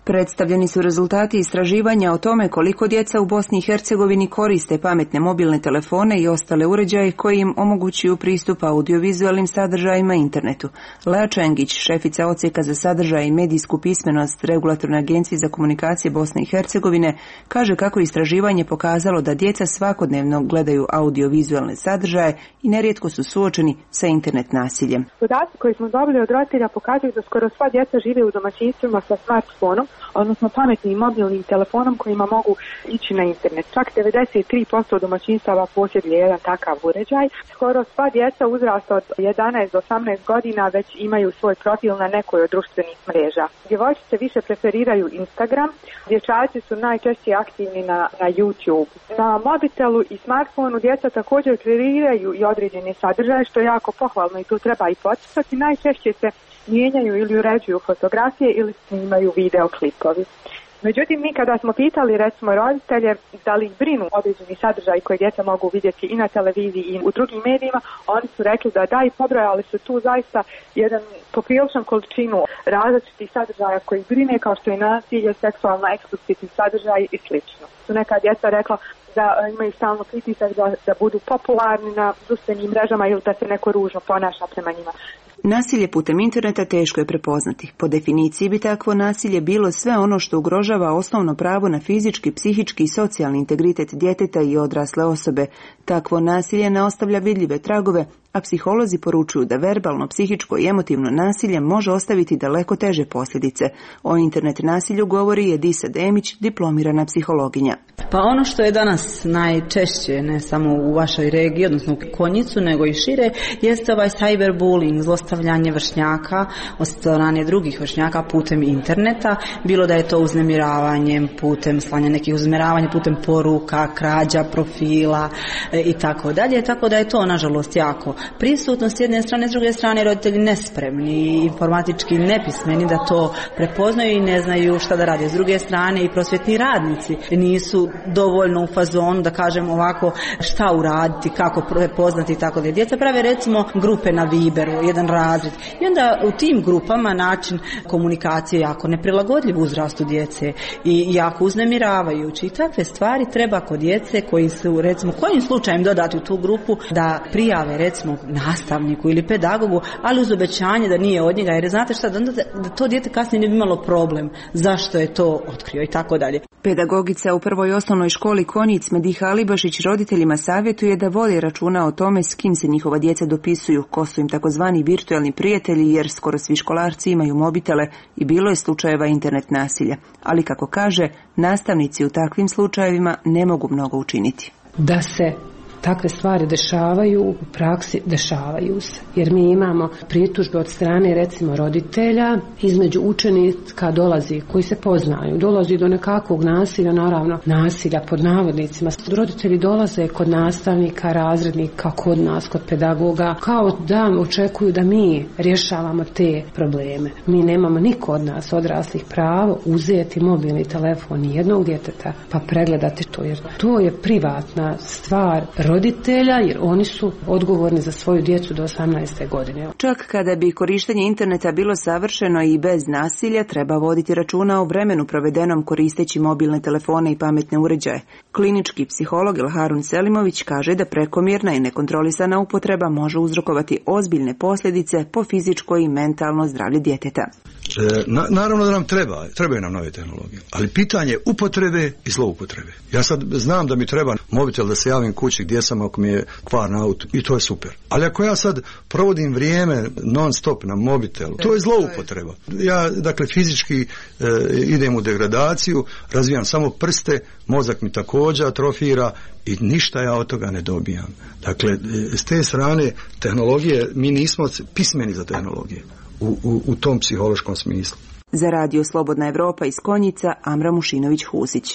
Speaker 7: Predstavljeni su rezultati istraživanja o tome koliko djeca u Bosni i Hercegovini koriste pametne mobilne telefone i ostale uređaje koji im omogućuju pristup audiovizualnim sadržajima internetu. Lea Čengić, šefica odsjeka za sadržaj i medijsku pismenost Regulatorne agencije za komunikacije Bosne i Hercegovine, kaže kako istraživanje pokazalo da djeca svakodnevno gledaju audiovizualne sadržaje i nerijetko su suočeni sa internet nasiljem.
Speaker 21: Podaci koji smo dobili od roditelja pokazuju da skoro sva djeca žive u domaćinstvima sa smartfonom, odnosno pametnim mobilnim telefonom kojima mogu ići na internet. Čak devedeset tri posto domaćinstava posjeduje jedan takav uređaj. Skoro sva djeca uzrasta od jedanaest do osamnaest godina već imaju svoj profil na nekoj od društvenih mreža. Djevojčice više preferiraju Instagram, dječaci su najčešće aktivni na, na YouTube. Na mobitelu i smartfonu djeca također kreiraju i određene sadržaje, što je jako pohvalno i to treba i poticati. Najčešće se mijenjaju ili uređuju fotografije ili snimaju videoklipovi. Međutim, mi kada smo pitali recimo roditelje da li ih brinu određeni sadržaj koji djeca mogu vidjeti i na televiziji i u drugim medijima, oni su rekli da da i pobrojali su tu zaista jedan popriličan količinu različitih sadržaja koji brine, kao što je nasilje, seksualno eksplicitni sadržaj i slično. Su neka djeca rekla da imaju stalno pritisak da, da budu popularni na društvenim mrežama ili da se neko ružno ponaša prema njima.
Speaker 7: Nasilje putem interneta teško je prepoznati. Po definiciji bi takvo nasilje bilo sve ono što ugrožava osnovno pravo na fizički, psihički i socijalni integritet djeteta i odrasle osobe. Takvo nasilje ne ostavlja vidljive tragove, a psiholozi poručuju da verbalno, psihičko i emotivno nasilje može ostaviti daleko teže posljedice. O internet nasilju govori Edisa Demić, diplomirana psihologinja.
Speaker 8: Pa ono što je danas najčešće, ne samo u vašoj regiji, odnosno u Konjicu, nego i šire, jeste ovaj cyberbullying, zlostavljanje vršnjaka od strane drugih vršnjaka putem interneta, bilo da je to uznemiravanjem, putem slanja nekih uznemiravanja, putem poruka, krađa profila e, i tako dalje, tako da je to nažalost jako prisutno s jedne strane, s druge strane roditelji nespremni, informatički nepismeni da to prepoznaju i ne znaju šta da rade. S druge strane i prosvjetni radnici nisu dovoljno u fazonu da kažem ovako šta uraditi, kako prepoznati i tako da. Djeca prave recimo grupe na Viberu, jedan razred i onda u tim grupama način komunikacije jako neprilagodljiv uzrastu djece i jako uznemiravajući i takve stvari treba kod djece koji su recimo kojim slučajem dodati u tu grupu da prijave recimo nastavniku ili pedagogu, ali uz obećanje da nije od njega, jer znate šta, da, da to dijete kasnije ne bi imalo problem zašto je to otkrio i tako dalje.
Speaker 7: Pedagogica u prvoj osnovnoj školi Konjic Mediha Alibašić roditeljima savjetuje da vode računa o tome s kim se njihova djeca dopisuju, ko su im takozvani virtualni prijatelji, jer skoro svi školarci imaju mobitele i bilo je slučajeva internet nasilja. Ali kako kaže, nastavnici u takvim slučajevima ne mogu mnogo učiniti.
Speaker 10: Da se takve stvari dešavaju, u praksi dešavaju se. Jer mi imamo pritužbe od strane recimo roditelja, između učenika dolazi, koji se poznaju, dolazi do nekakvog nasilja, naravno nasilja pod navodnicima. Roditelji dolaze kod nastavnika, razrednika, kod nas, kod pedagoga, kao da očekuju da mi rješavamo te probleme. Mi nemamo niko od nas odraslih pravo uzeti mobilni telefon nijednog djeteta pa pregledati to, jer to je privatna stvar roditelja, jer oni su odgovorni za svoju djecu do osamnaeste godine.
Speaker 7: Čak kada bi korištenje interneta bilo savršeno i bez nasilja, treba voditi računa o vremenu provedenom koristeći mobilne telefone i pametne uređaje. Klinički psiholog Ilharun Selimović kaže da prekomjerna i nekontrolisana upotreba može uzrokovati ozbiljne posljedice po fizičko i mentalno zdravlje djeteta.
Speaker 24: E, na, naravno da nam treba, trebaju nam nove tehnologije, ali pitanje upotrebe i zloupotrebe. Ja sad znam da mi treba mobitel da se javim kući gdje sam ako mi je kvar na autu i to je super. Ali ako ja sad provodim vrijeme non stop na mobitelu, to je zloupotreba. Ja dakle fizički e, idem u degradaciju, razvijam samo prste, mozak mi također atrofira i ništa ja od toga ne dobijam. Dakle, s te strane tehnologije, mi nismo pismeni za tehnologije. U, u, u tom psihološkom smislu.
Speaker 7: Za radio Slobodna Evropa iz Konjica, Amra Mušinović-Husić.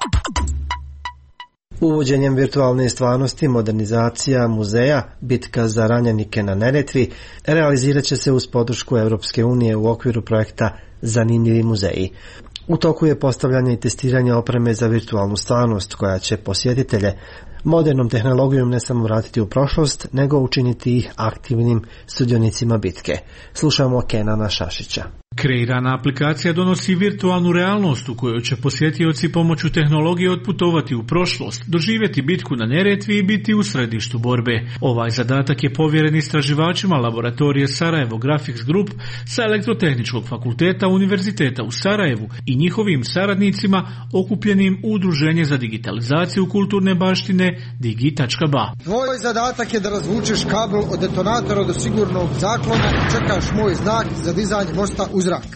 Speaker 1: Uvođenjem virtualne stvarnosti, modernizacija muzeja, bitka za ranjenike na Neretvi, realizirat će se uz podršku Europske unije u okviru projekta Zanimljivi muzeji. U toku je postavljanje i testiranje opreme za virtualnu stvarnost koja će posjetitelje modernom tehnologijom ne samo vratiti u prošlost, nego učiniti ih aktivnim sudionicima bitke. Slušamo Kenana Šašića.
Speaker 9: Kreirana aplikacija donosi virtualnu realnost u kojoj će posjetioci pomoću tehnologije otputovati u prošlost, doživjeti bitku na Neretvi i biti u središtu borbe. Ovaj zadatak je povjeren istraživačima laboratorije Sarajevo Graphics Group sa Elektrotehničkog fakulteta Univerziteta u Sarajevu i njihovim saradnicima okupljenim u Udruženje za digitalizaciju kulturne baštine digi tačka ba.
Speaker 11: Tvoj zadatak je da razvučeš kabel od detonatora do sigurnog zaklona i čekaš moj znak za dizanje mosta u zrak.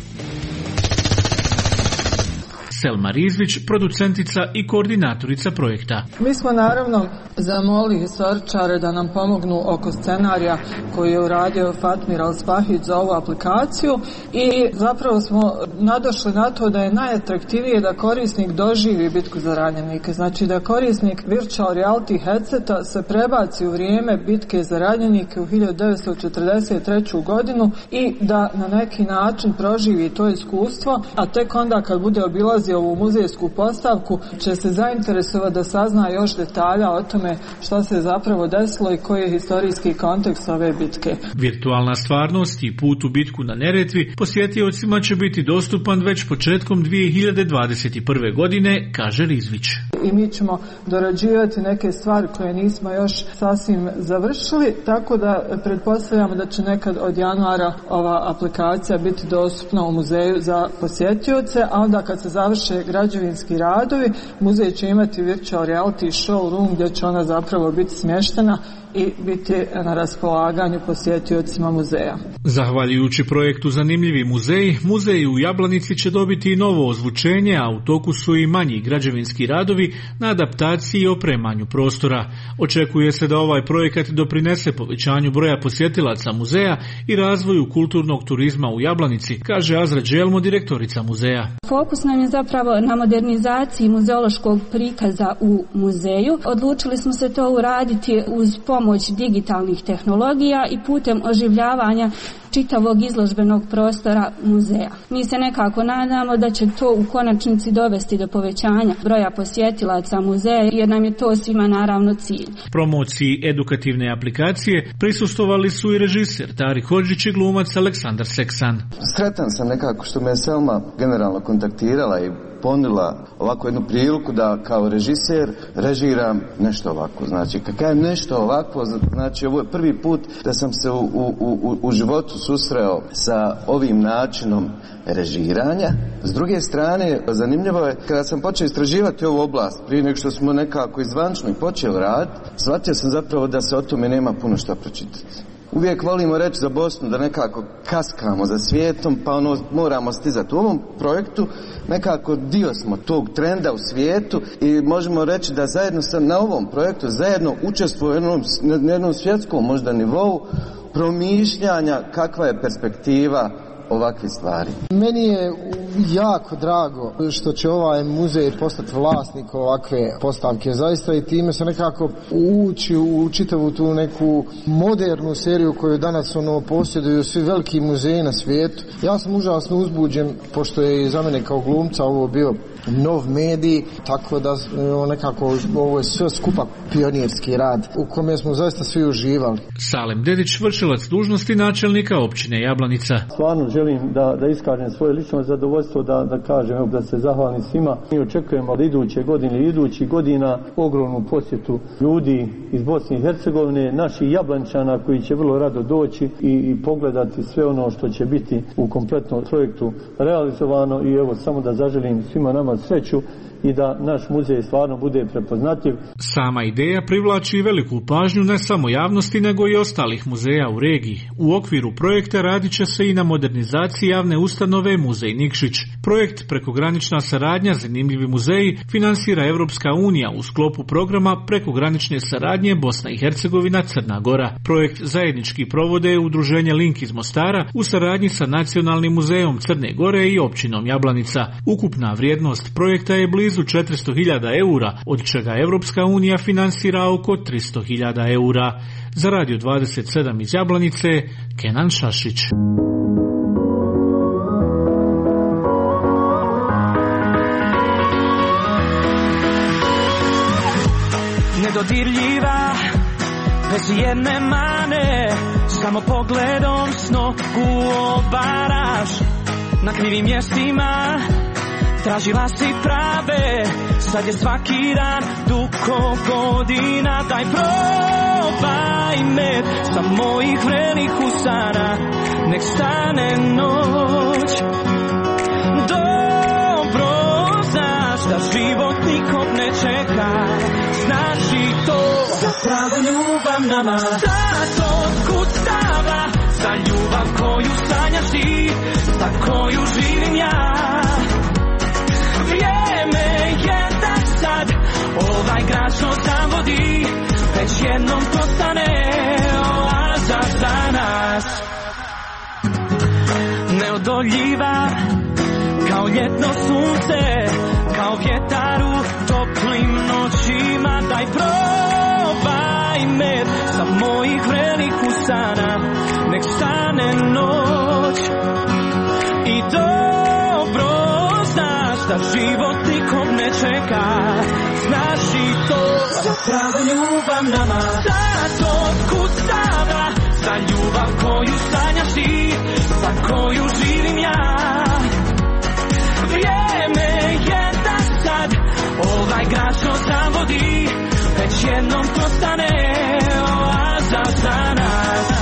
Speaker 9: Selma Rizvić, producentica i koordinatorica projekta.
Speaker 13: Mi smo naravno zamolili historičare da nam pomognu oko scenarija koji je uradio Fatmir Al-Spahid za ovu aplikaciju i zapravo smo nadošli na to da je najatraktivije da korisnik doživi bitku za ranjenike. Znači da korisnik virtual reality headseta se prebaci u vrijeme bitke za ranjenike u hiljadu devetsto četrdeset treću godinu i da na neki način proživi to iskustvo, a tek onda kad bude obilazi ovu muzejsku postavku će se zainteresovati da sazna još detalja o tome što se zapravo desilo i koji je historijski kontekst ove bitke.
Speaker 9: Virtualna stvarnost i put u bitku na Neretvi posjetiocima će biti dostupan već početkom dvije hiljade dvadeset prve. godine, kaže Rizvić.
Speaker 13: I mi ćemo dorađivati neke stvari koje nismo još sasvim završili, tako da pretpostavljamo da će nekad od januara ova aplikacija biti dostupna u muzeju za posjetioce, a onda kad se završe građevinski radovi, muzej će imati virtual reality showroom gdje će ona zapravo biti smještena i biti na raspolaganju posjetiocima muzeja.
Speaker 9: Zahvaljujući projektu Zanimljivi muzeji, muzej u Jablanici će dobiti i novo ozvučenje, a u toku su i manji građevinski radovi na adaptaciji i opremanju prostora. Očekuje se da ovaj projekat doprinese povećanju broja posjetilaca muzeja i razvoju kulturnog turizma u Jablanici, kaže Azra Đelmo, direktorica muzeja.
Speaker 14: Fokus nam je zapravo na modernizaciji muzeološkog prikaza u muzeju. Odlučili smo se to uraditi uz pomoć digitalnih tehnologija i putem oživljavanja čitavog izložbenog prostora muzeja. Mi se nekako nadamo da će to u konačnici dovesti do povećanja broja posjetilaca muzeja, jer nam je to svima naravno cilj.
Speaker 9: Promociji edukativne aplikacije prisustvovali su i režiser Tari Hodžić i glumac Aleksandar Seksan.
Speaker 25: Sretan sam nekako što me Selma generalno kontaktirala i ponudila ovako jednu priliku da kao režiser režiram nešto ovako. Znači, kakav nešto ovako, znači ovo je prvi put da sam se u, u, u, u životu susreo sa ovim načinom režiranja. S druge strane, zanimljivo je, kada sam počeo istraživati ovu oblast, prije nego što smo nekako izvančno i počeli raditi, shvatio sam zapravo da se o tome nema puno što pročitati. Uvijek volimo reći za Bosnu da nekako kaskamo za svijetom, pa ono moramo stizati. U ovom projektu nekako dio smo tog trenda u svijetu i možemo reći da zajedno sam na ovom projektu zajedno učestvujemo na jednom svjetskom možda nivou promišljanja kakva je perspektiva ovakve stvari.
Speaker 11: Meni je jako drago što će ovaj muzej postati vlasnik ovakve postavke. Zaista i time se nekako ući u čitavu tu neku modernu seriju koju danas ono posjeduju svi veliki muzeji na svijetu. Ja sam užasno uzbuđen pošto je za mene kao glumca ovo bio nov medij, tako da nekako ovo je sve skupa pionirski rad u kome smo zaista svi uživali.
Speaker 9: Salem Dedić, vršilac dužnosti načelnika općine Jablanica.
Speaker 26: Stvarno želim da, da iskažem svoje lično zadovoljstvo, da, da kažem, evo, da se zahvalim svima. Mi očekujemo da iduće godine, idući godina ogromnu posjetu ljudi iz Bosne i Hercegovine, naših Jablančana koji će vrlo rado doći i, i pogledati sve ono što će biti u kompletnom projektu realizovano i evo samo da zaželim svima nama sreću i da naš muzej stvarno bude prepoznatljiv.
Speaker 9: Sama ideja privlači veliku pažnju ne samo javnosti nego i ostalih muzeja u regiji. U okviru projekta radit će se i na modernizaciji javne ustanove Muzej Nikšić. Projekt Prekogranična saradnja Zanimljivi muzeji finansira Evropska unija u sklopu programa Prekogranične saradnje Bosna i Hercegovina Crna Gora. Projekt zajednički provode Udruženje Link iz Mostara u saradnji sa Nacionalnim muzejom Crne Gore i općinom Jablanica. Ukupna vrijednost projekta je blizu četiristo hiljada eura, od čega Evropska unija finansira oko tristo hiljada eura. Za Radio dvadeset sedam iz Jablanice, Kenan Šašić.
Speaker 5: Nedodirljiva, bez jedne mane, samo pogledom s nogu obara laž na krivim mjestima. Tražila si prave, sad je svaki dan dugo godina. Daj probaj med sa mojih vrenih usana, nek stane noć. Dobro znaš da život nikog ne čeka, znaš i to. Za pravu ljubav nama sad otkucava, za ljubav koju sanjaš ti, za koju živim ja. Vrijeme je da sad ovaj grad što zavodi već jednom postane oaza za nas. Neodoljiva kao ljetno sunce, kao vjetar u toplim noćima. Daj probaj med sa mojih vrenih usana, nek stane noć. I dobro znaš da život nikog ne čeka, znaš i to. Za pravu ljubav nama sad otkucava, za ljubav koju sanjaš ti, za koju živim ja. Vrijeme je da sad ovaj grad što zavodi već jednom postane oaza za nas.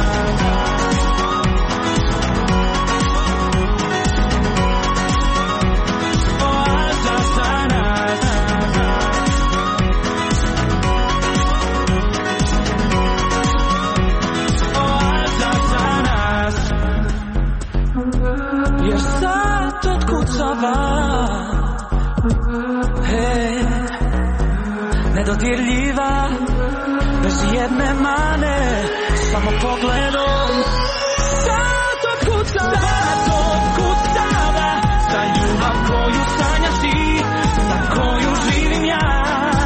Speaker 5: Hey, nedodirljiva, bez jedne mane, samo pogledom. Sad otkucava, sad otkucava, za ljubav koju sanjaš ti, za koju živim ja.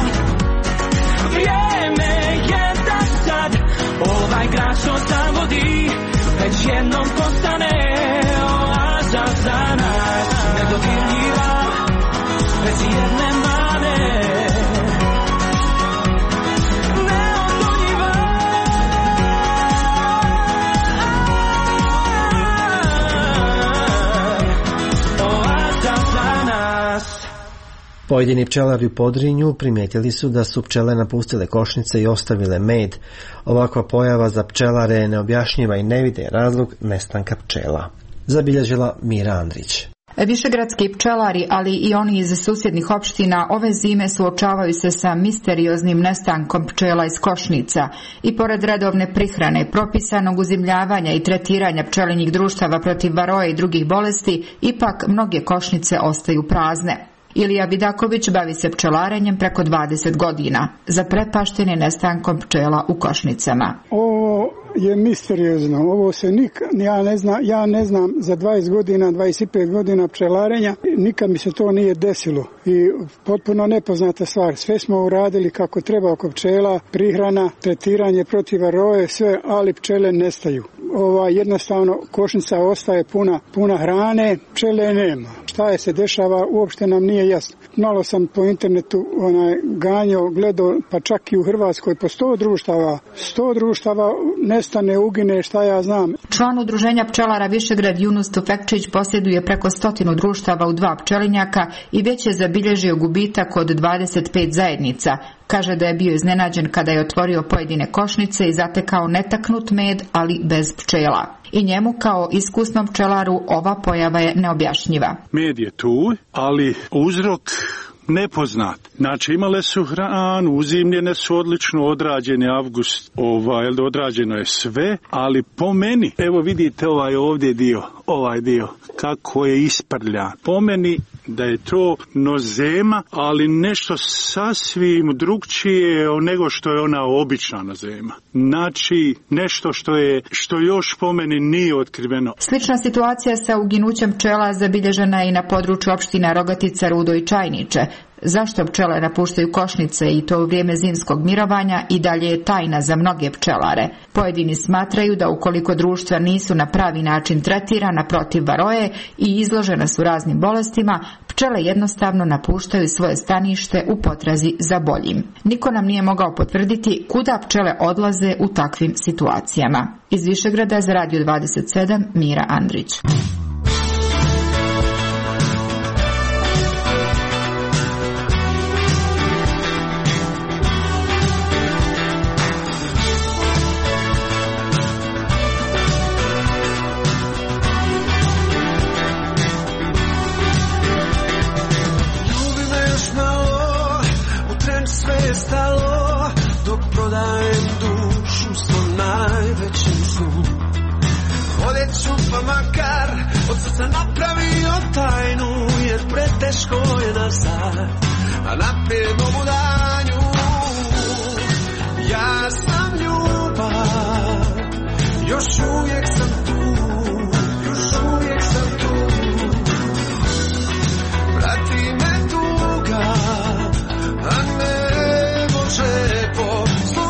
Speaker 5: Vrijeme je da sad ovaj grad što zavodi već jednom postane oaza za nas. Nedodirljiva, bez jedne mane, neodoljiva. Oaza za nas.
Speaker 1: Pojedini pčelari u Podrinju primijetili su da su pčele napustile košnice i ostavile med. Ovakva pojava za pčelare je neobjašnjiva i ne vide razlog nestanka pčela. Zabilježila Mira Andrić.
Speaker 2: Višegradski pčelari, ali i oni iz susjednih opština, ove zime suočavaju se sa misterioznim nestankom pčela iz košnica i pored redovne prihrane, propisanog uzimljavanja i tretiranja pčelinjih društava protiv varoje i drugih bolesti, ipak mnoge košnice ostaju prazne. Ilija Vidaković bavi se pčelarenjem preko dvadeset godina. Zaprepašten je nestankom pčela u košnicama.
Speaker 3: Ovo je misteriozno. Ovo se nik, ja ne znam, ja ne znam za dvadeset godina, dvadeset pet godina pčelarenja, nikad mi se to nije desilo. I potpuno nepoznata stvar. Sve smo uradili kako treba oko pčela, prihrana, tretiranje protiv varoje, sve, ali pčele nestaju. Ova jednostavno košnica ostaje puna, puna hrane, pčele nema. Šta je se dešava, uopšte nam nije jasno. Malo sam po internetu onaj ganjao, gledao, pa čak i u Hrvatskoj po sto društava, sto društava nestane, ugine, šta ja znam.
Speaker 2: Član udruženja pčelara Višegrad Junus Tufekčić posjeduje preko stotinu društava u dva pčelinjaka i već je zabilježio gubitak od dvadeset pet zajednica. Kaže da je bio iznenađen kada je otvorio pojedine košnice i zatekao netaknut med, ali bez pčela. I njemu kao iskusnom pčelaru ova pojava je neobjašnjiva.
Speaker 12: Med je tu, ali uzrok nepoznat. Znači imale su hranu, uzimljene su odlično, odrađeni avgust, ovaj, odrađeno je sve, ali po meni, evo vidite ovaj ovdje dio, ovaj dio, kako je isprljan. Po meni da je to nozema, ali nešto sasvim drugčije nego što je ona obična nozema. Znači nešto što je, što još po meni nije otkriveno.
Speaker 2: Slična situacija sa uginućem pčela zabilježena je i na području opština Rogatica, Rudo i Čajniče. Zašto pčele napuštaju košnice i to u vrijeme zimskog mirovanja i dalje je tajna za mnoge pčelare. Pojedini smatraju da ukoliko društva nisu na pravi način tretirana protiv varoje i izložena su raznim bolestima, pčele jednostavno napuštaju svoje stanište u potrazi za boljim. Niko nam nije mogao potvrditi kuda pčele odlaze u takvim situacijama. Iz Višegrada za Radio dvadeset sedam, Mira Andrić.
Speaker 5: makar od srca napravio tajnu, jer preteško je na sad, a naprijed ovu danju. Ja sam ljubav, još uvijek sam tu, još uvijek sam tu. Prati me tuga, a ne može po zlu.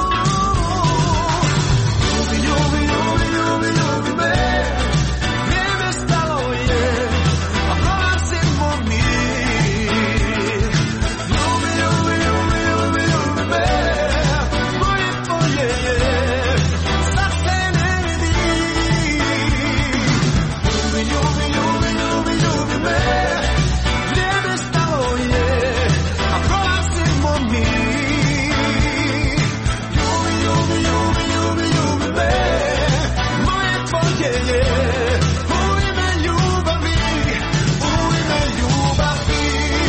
Speaker 5: Ljubi, ljubi, ljubi, ljubi, ljubi me, vrijeme stalo je, a prolazimo mi. Ljubi, ljubi, ljubi, ljubi, ljubi me, moje tvoje je, sad se ne vidi. Ljubi, ljubi, ljubi, ljubi, ljubi me, vrijeme stalo je, a prolazimo mi. Ljubi, ljubi, ljubi, ljubi, ljubi me, moje tvoje je, u ime ljubavi, u ime ljubavi.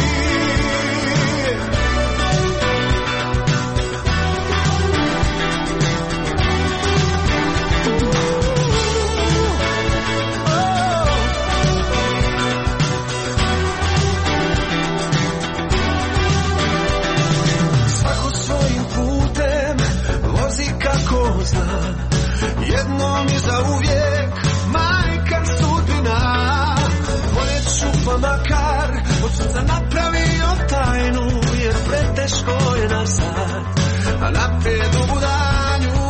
Speaker 5: Svako svojim putem vozi kako zna, jednom i zauvijek majka sudbina. Voljet ću pa makar od srca napravio tajnu, jer preteško je na sad, a naprijed u budanju.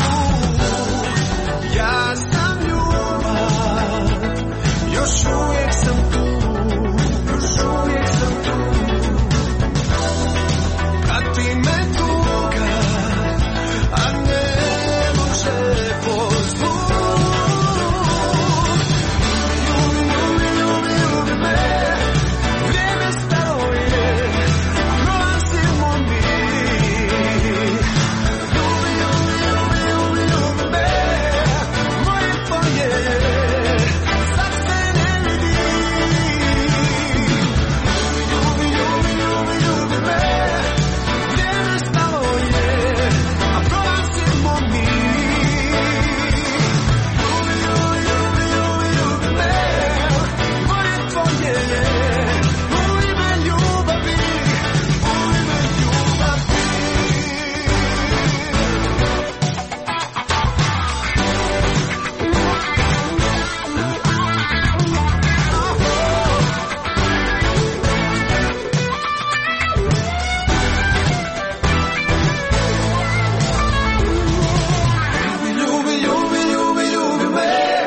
Speaker 5: Ja sam ljubav, još uvijek sam tu, još uvijek sam tu. Prati me tuga, a ne može po zlu. Ljubi, ljubi, ljubi, ljubi me, vrijeme stalo je, a prolazimo mi. Ljubi, ljubi, ljubi, ljubi, ljubi me, moje tvoje je, sad se ne vidi. Ljubi, ljubi, ljubi, ljubi me, vrijeme stalo je, a prolazimo mi. Ljubi, ljubi, ljubi, ljubi, ljubi me, moje tvoje je, u ime ljubavi, u ime ljubavi. Ljubi, ljubi, ljubi, ljubi me.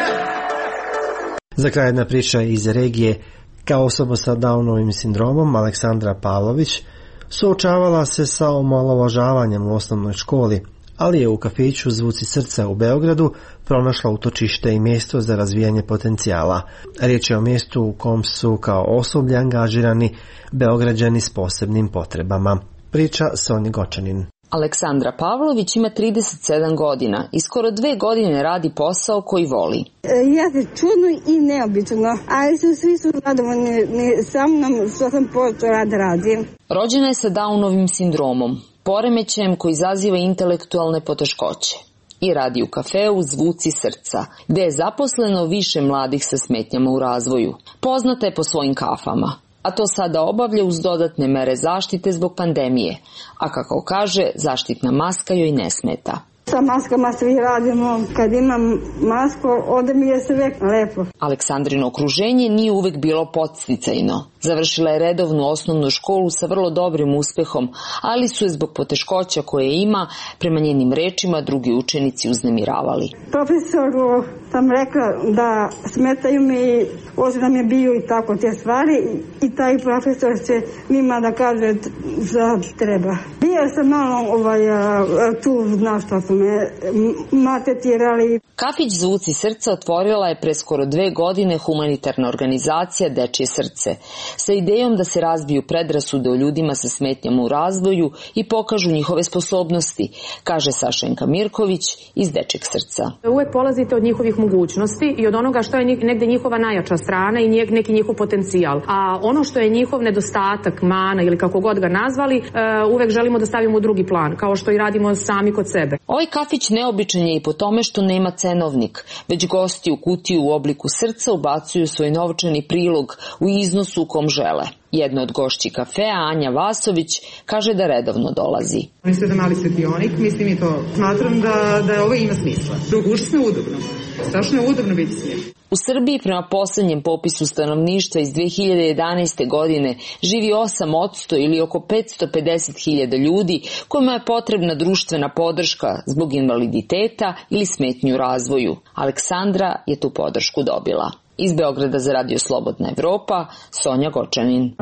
Speaker 1: Za kraj jedna priča iz regije. Kao osoba sa Downovim sindromom, Aleksandra Pavlović suočavala se sa omalovažavanjem u osnovnoj školi, ali je u kafiću Zvuci srca u Beogradu pronašla utočište i mjesto za razvijanje potencijala. Riječ je o mjestu u kom su kao osoblje angažirani Beograđani s posebnim potrebama. Priča Sonja Gočanin.
Speaker 15: Aleksandra Pavlović ima trideset sedam godina i skoro dve godine radi posao koji voli.
Speaker 16: Ja se čudno i neobično, ali su svi su zadovoljni sa mnom što sam počeo rad radim.
Speaker 15: Rođena je sa Downovim sindromom, poremećajem koji izaziva intelektualne poteškoće. I radi u kafeu Zvuci srca, gde je zaposleno više mladih sa smetnjama u razvoju. Poznata je po svojim kafama, a to sada obavlja uz dodatne mere zaštite zbog pandemije, a kako kaže, zaštitna maska joj ne smeta.
Speaker 16: Sa maskama svi radimo, kad imam masku, onda mi je sve lepo.
Speaker 15: Aleksandrino okruženje nije uvek bilo podsticajno. Završila je redovnu osnovnu školu sa vrlo dobrim uspehom, ali su je zbog poteškoća koje ima, prema njenim rečima, drugi učenici uznemiravali.
Speaker 16: Profesoru sam rekla da smetaju mi, ovdje nam je bio i tako te stvari, i taj profesor će njima da kaže da treba. Bio sam malo ovaj, tu, znaš što su me maltretirali.
Speaker 15: Kafić Zvuci srca otvorila je pre skoro dve godine humanitarna organizacija Dečje srce, sa idejom da se razbiju predrasude o ljudima sa smetnjama u razvoju i pokažu njihove sposobnosti, kaže Sašenka Mirković iz Dečjeg srca.
Speaker 17: Uvek polazite od njihovih mogućnosti i od onoga što je negde njihova najjača strana i neki njihov potencijal. A ono što je njihov nedostatak, mana ili kako god ga nazvali, uvek želimo da stavimo u drugi plan, kao što i radimo sami kod sebe.
Speaker 15: Ovaj Ovaj kafić neobičan je i po tome što nema cenovnik, već gosti u kutiju u obliku srca ubacuju svoj novčani prilog u iznosu u kom žele. Jedna od gošći kafea, Anja Vasović, kaže da redovno dolazi.
Speaker 4: Oni su jedan mali svetionik, mislim i to smatram da, da ovo ima smisla. Drugo, užasno udobno. Strašno je udobno biti s njim.
Speaker 15: U Srbiji prema poslednjem popisu stanovništva iz dve hiljade jedanaeste. godine živi osam posto ili oko petsto pedeset hiljada ljudi kojima je potrebna društvena podrška zbog invaliditeta ili smetnju u razvoju. Aleksandra je tu podršku dobila. Iz Beograda za Radio Slobodna Evropa, Sonja Gočanin.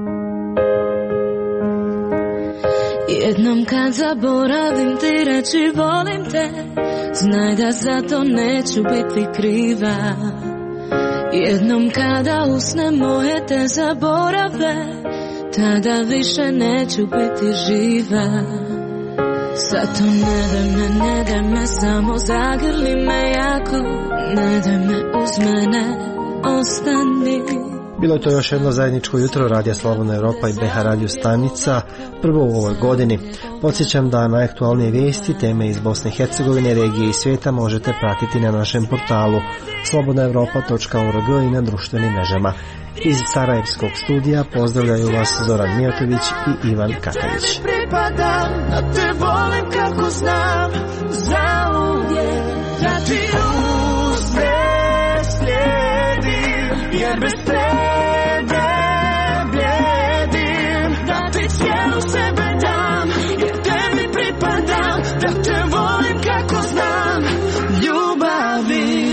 Speaker 6: Jednom kad zaboravim ti reći volim te, znaj da zato neću biti kriva. Jednom kada usne moje te zaborave, tada više neću biti živa. Zato ne daj me, ne daj me, samo zagrli me jako, ne daj me uz mene, ostani.
Speaker 1: Bilo je to još jedno zajedničko jutro Radija Slobodna Evropa i B H radio stanica, prvo u ovoj godini. Podsjećam da najaktualnije vijesti, teme iz Bosne i Hercegovine, regije i svijeta možete pratiti na našem portalu slobodna evropa točka org i na društvenim mrežama. Iz Sarajevskog studija pozdravljaju vas Zoran Mijatović i Ivan Katavić.
Speaker 6: Pripadam, da te volim kako znam, zauvijek da ti uzme slijedim, jer bez tebe bljedim, da ti cijelu sebe dam, jer tebi pripadam, da te volim kako znam, ljubavi.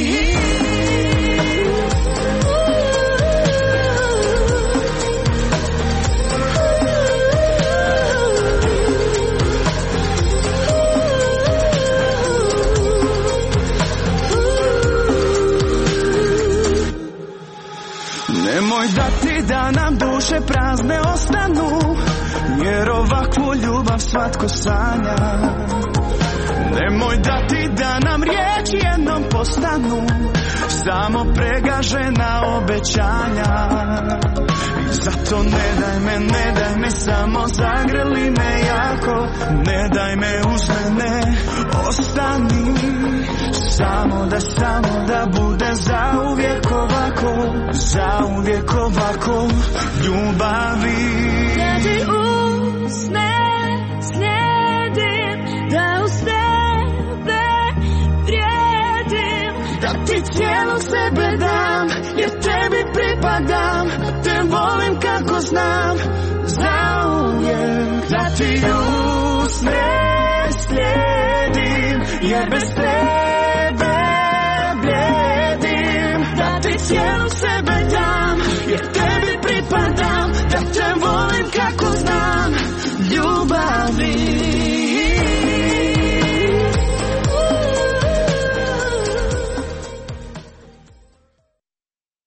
Speaker 5: Nemoj da ti da nam duše prazne ostanu, jer ovakvu ljubav svatko sanja. Nemoj da ti da nam riječi jednom postanu samo pregažena obećanja. I zato ne daj me, ne daj me, samo zagrli me jako, ne daj me uz mene, ostani. Samo da, samo da bude zauvijek ovako, zauvijek ovako, ljubavi.
Speaker 6: Da ti usne slijedim, da uz tebe vrijedim, da ti cijelu sebe dam, jer tebi pripadam, da te volim kako znam, zauvijek. Da ti usne slijedim, jer bez tebe bljedim, da ti cijelu sebe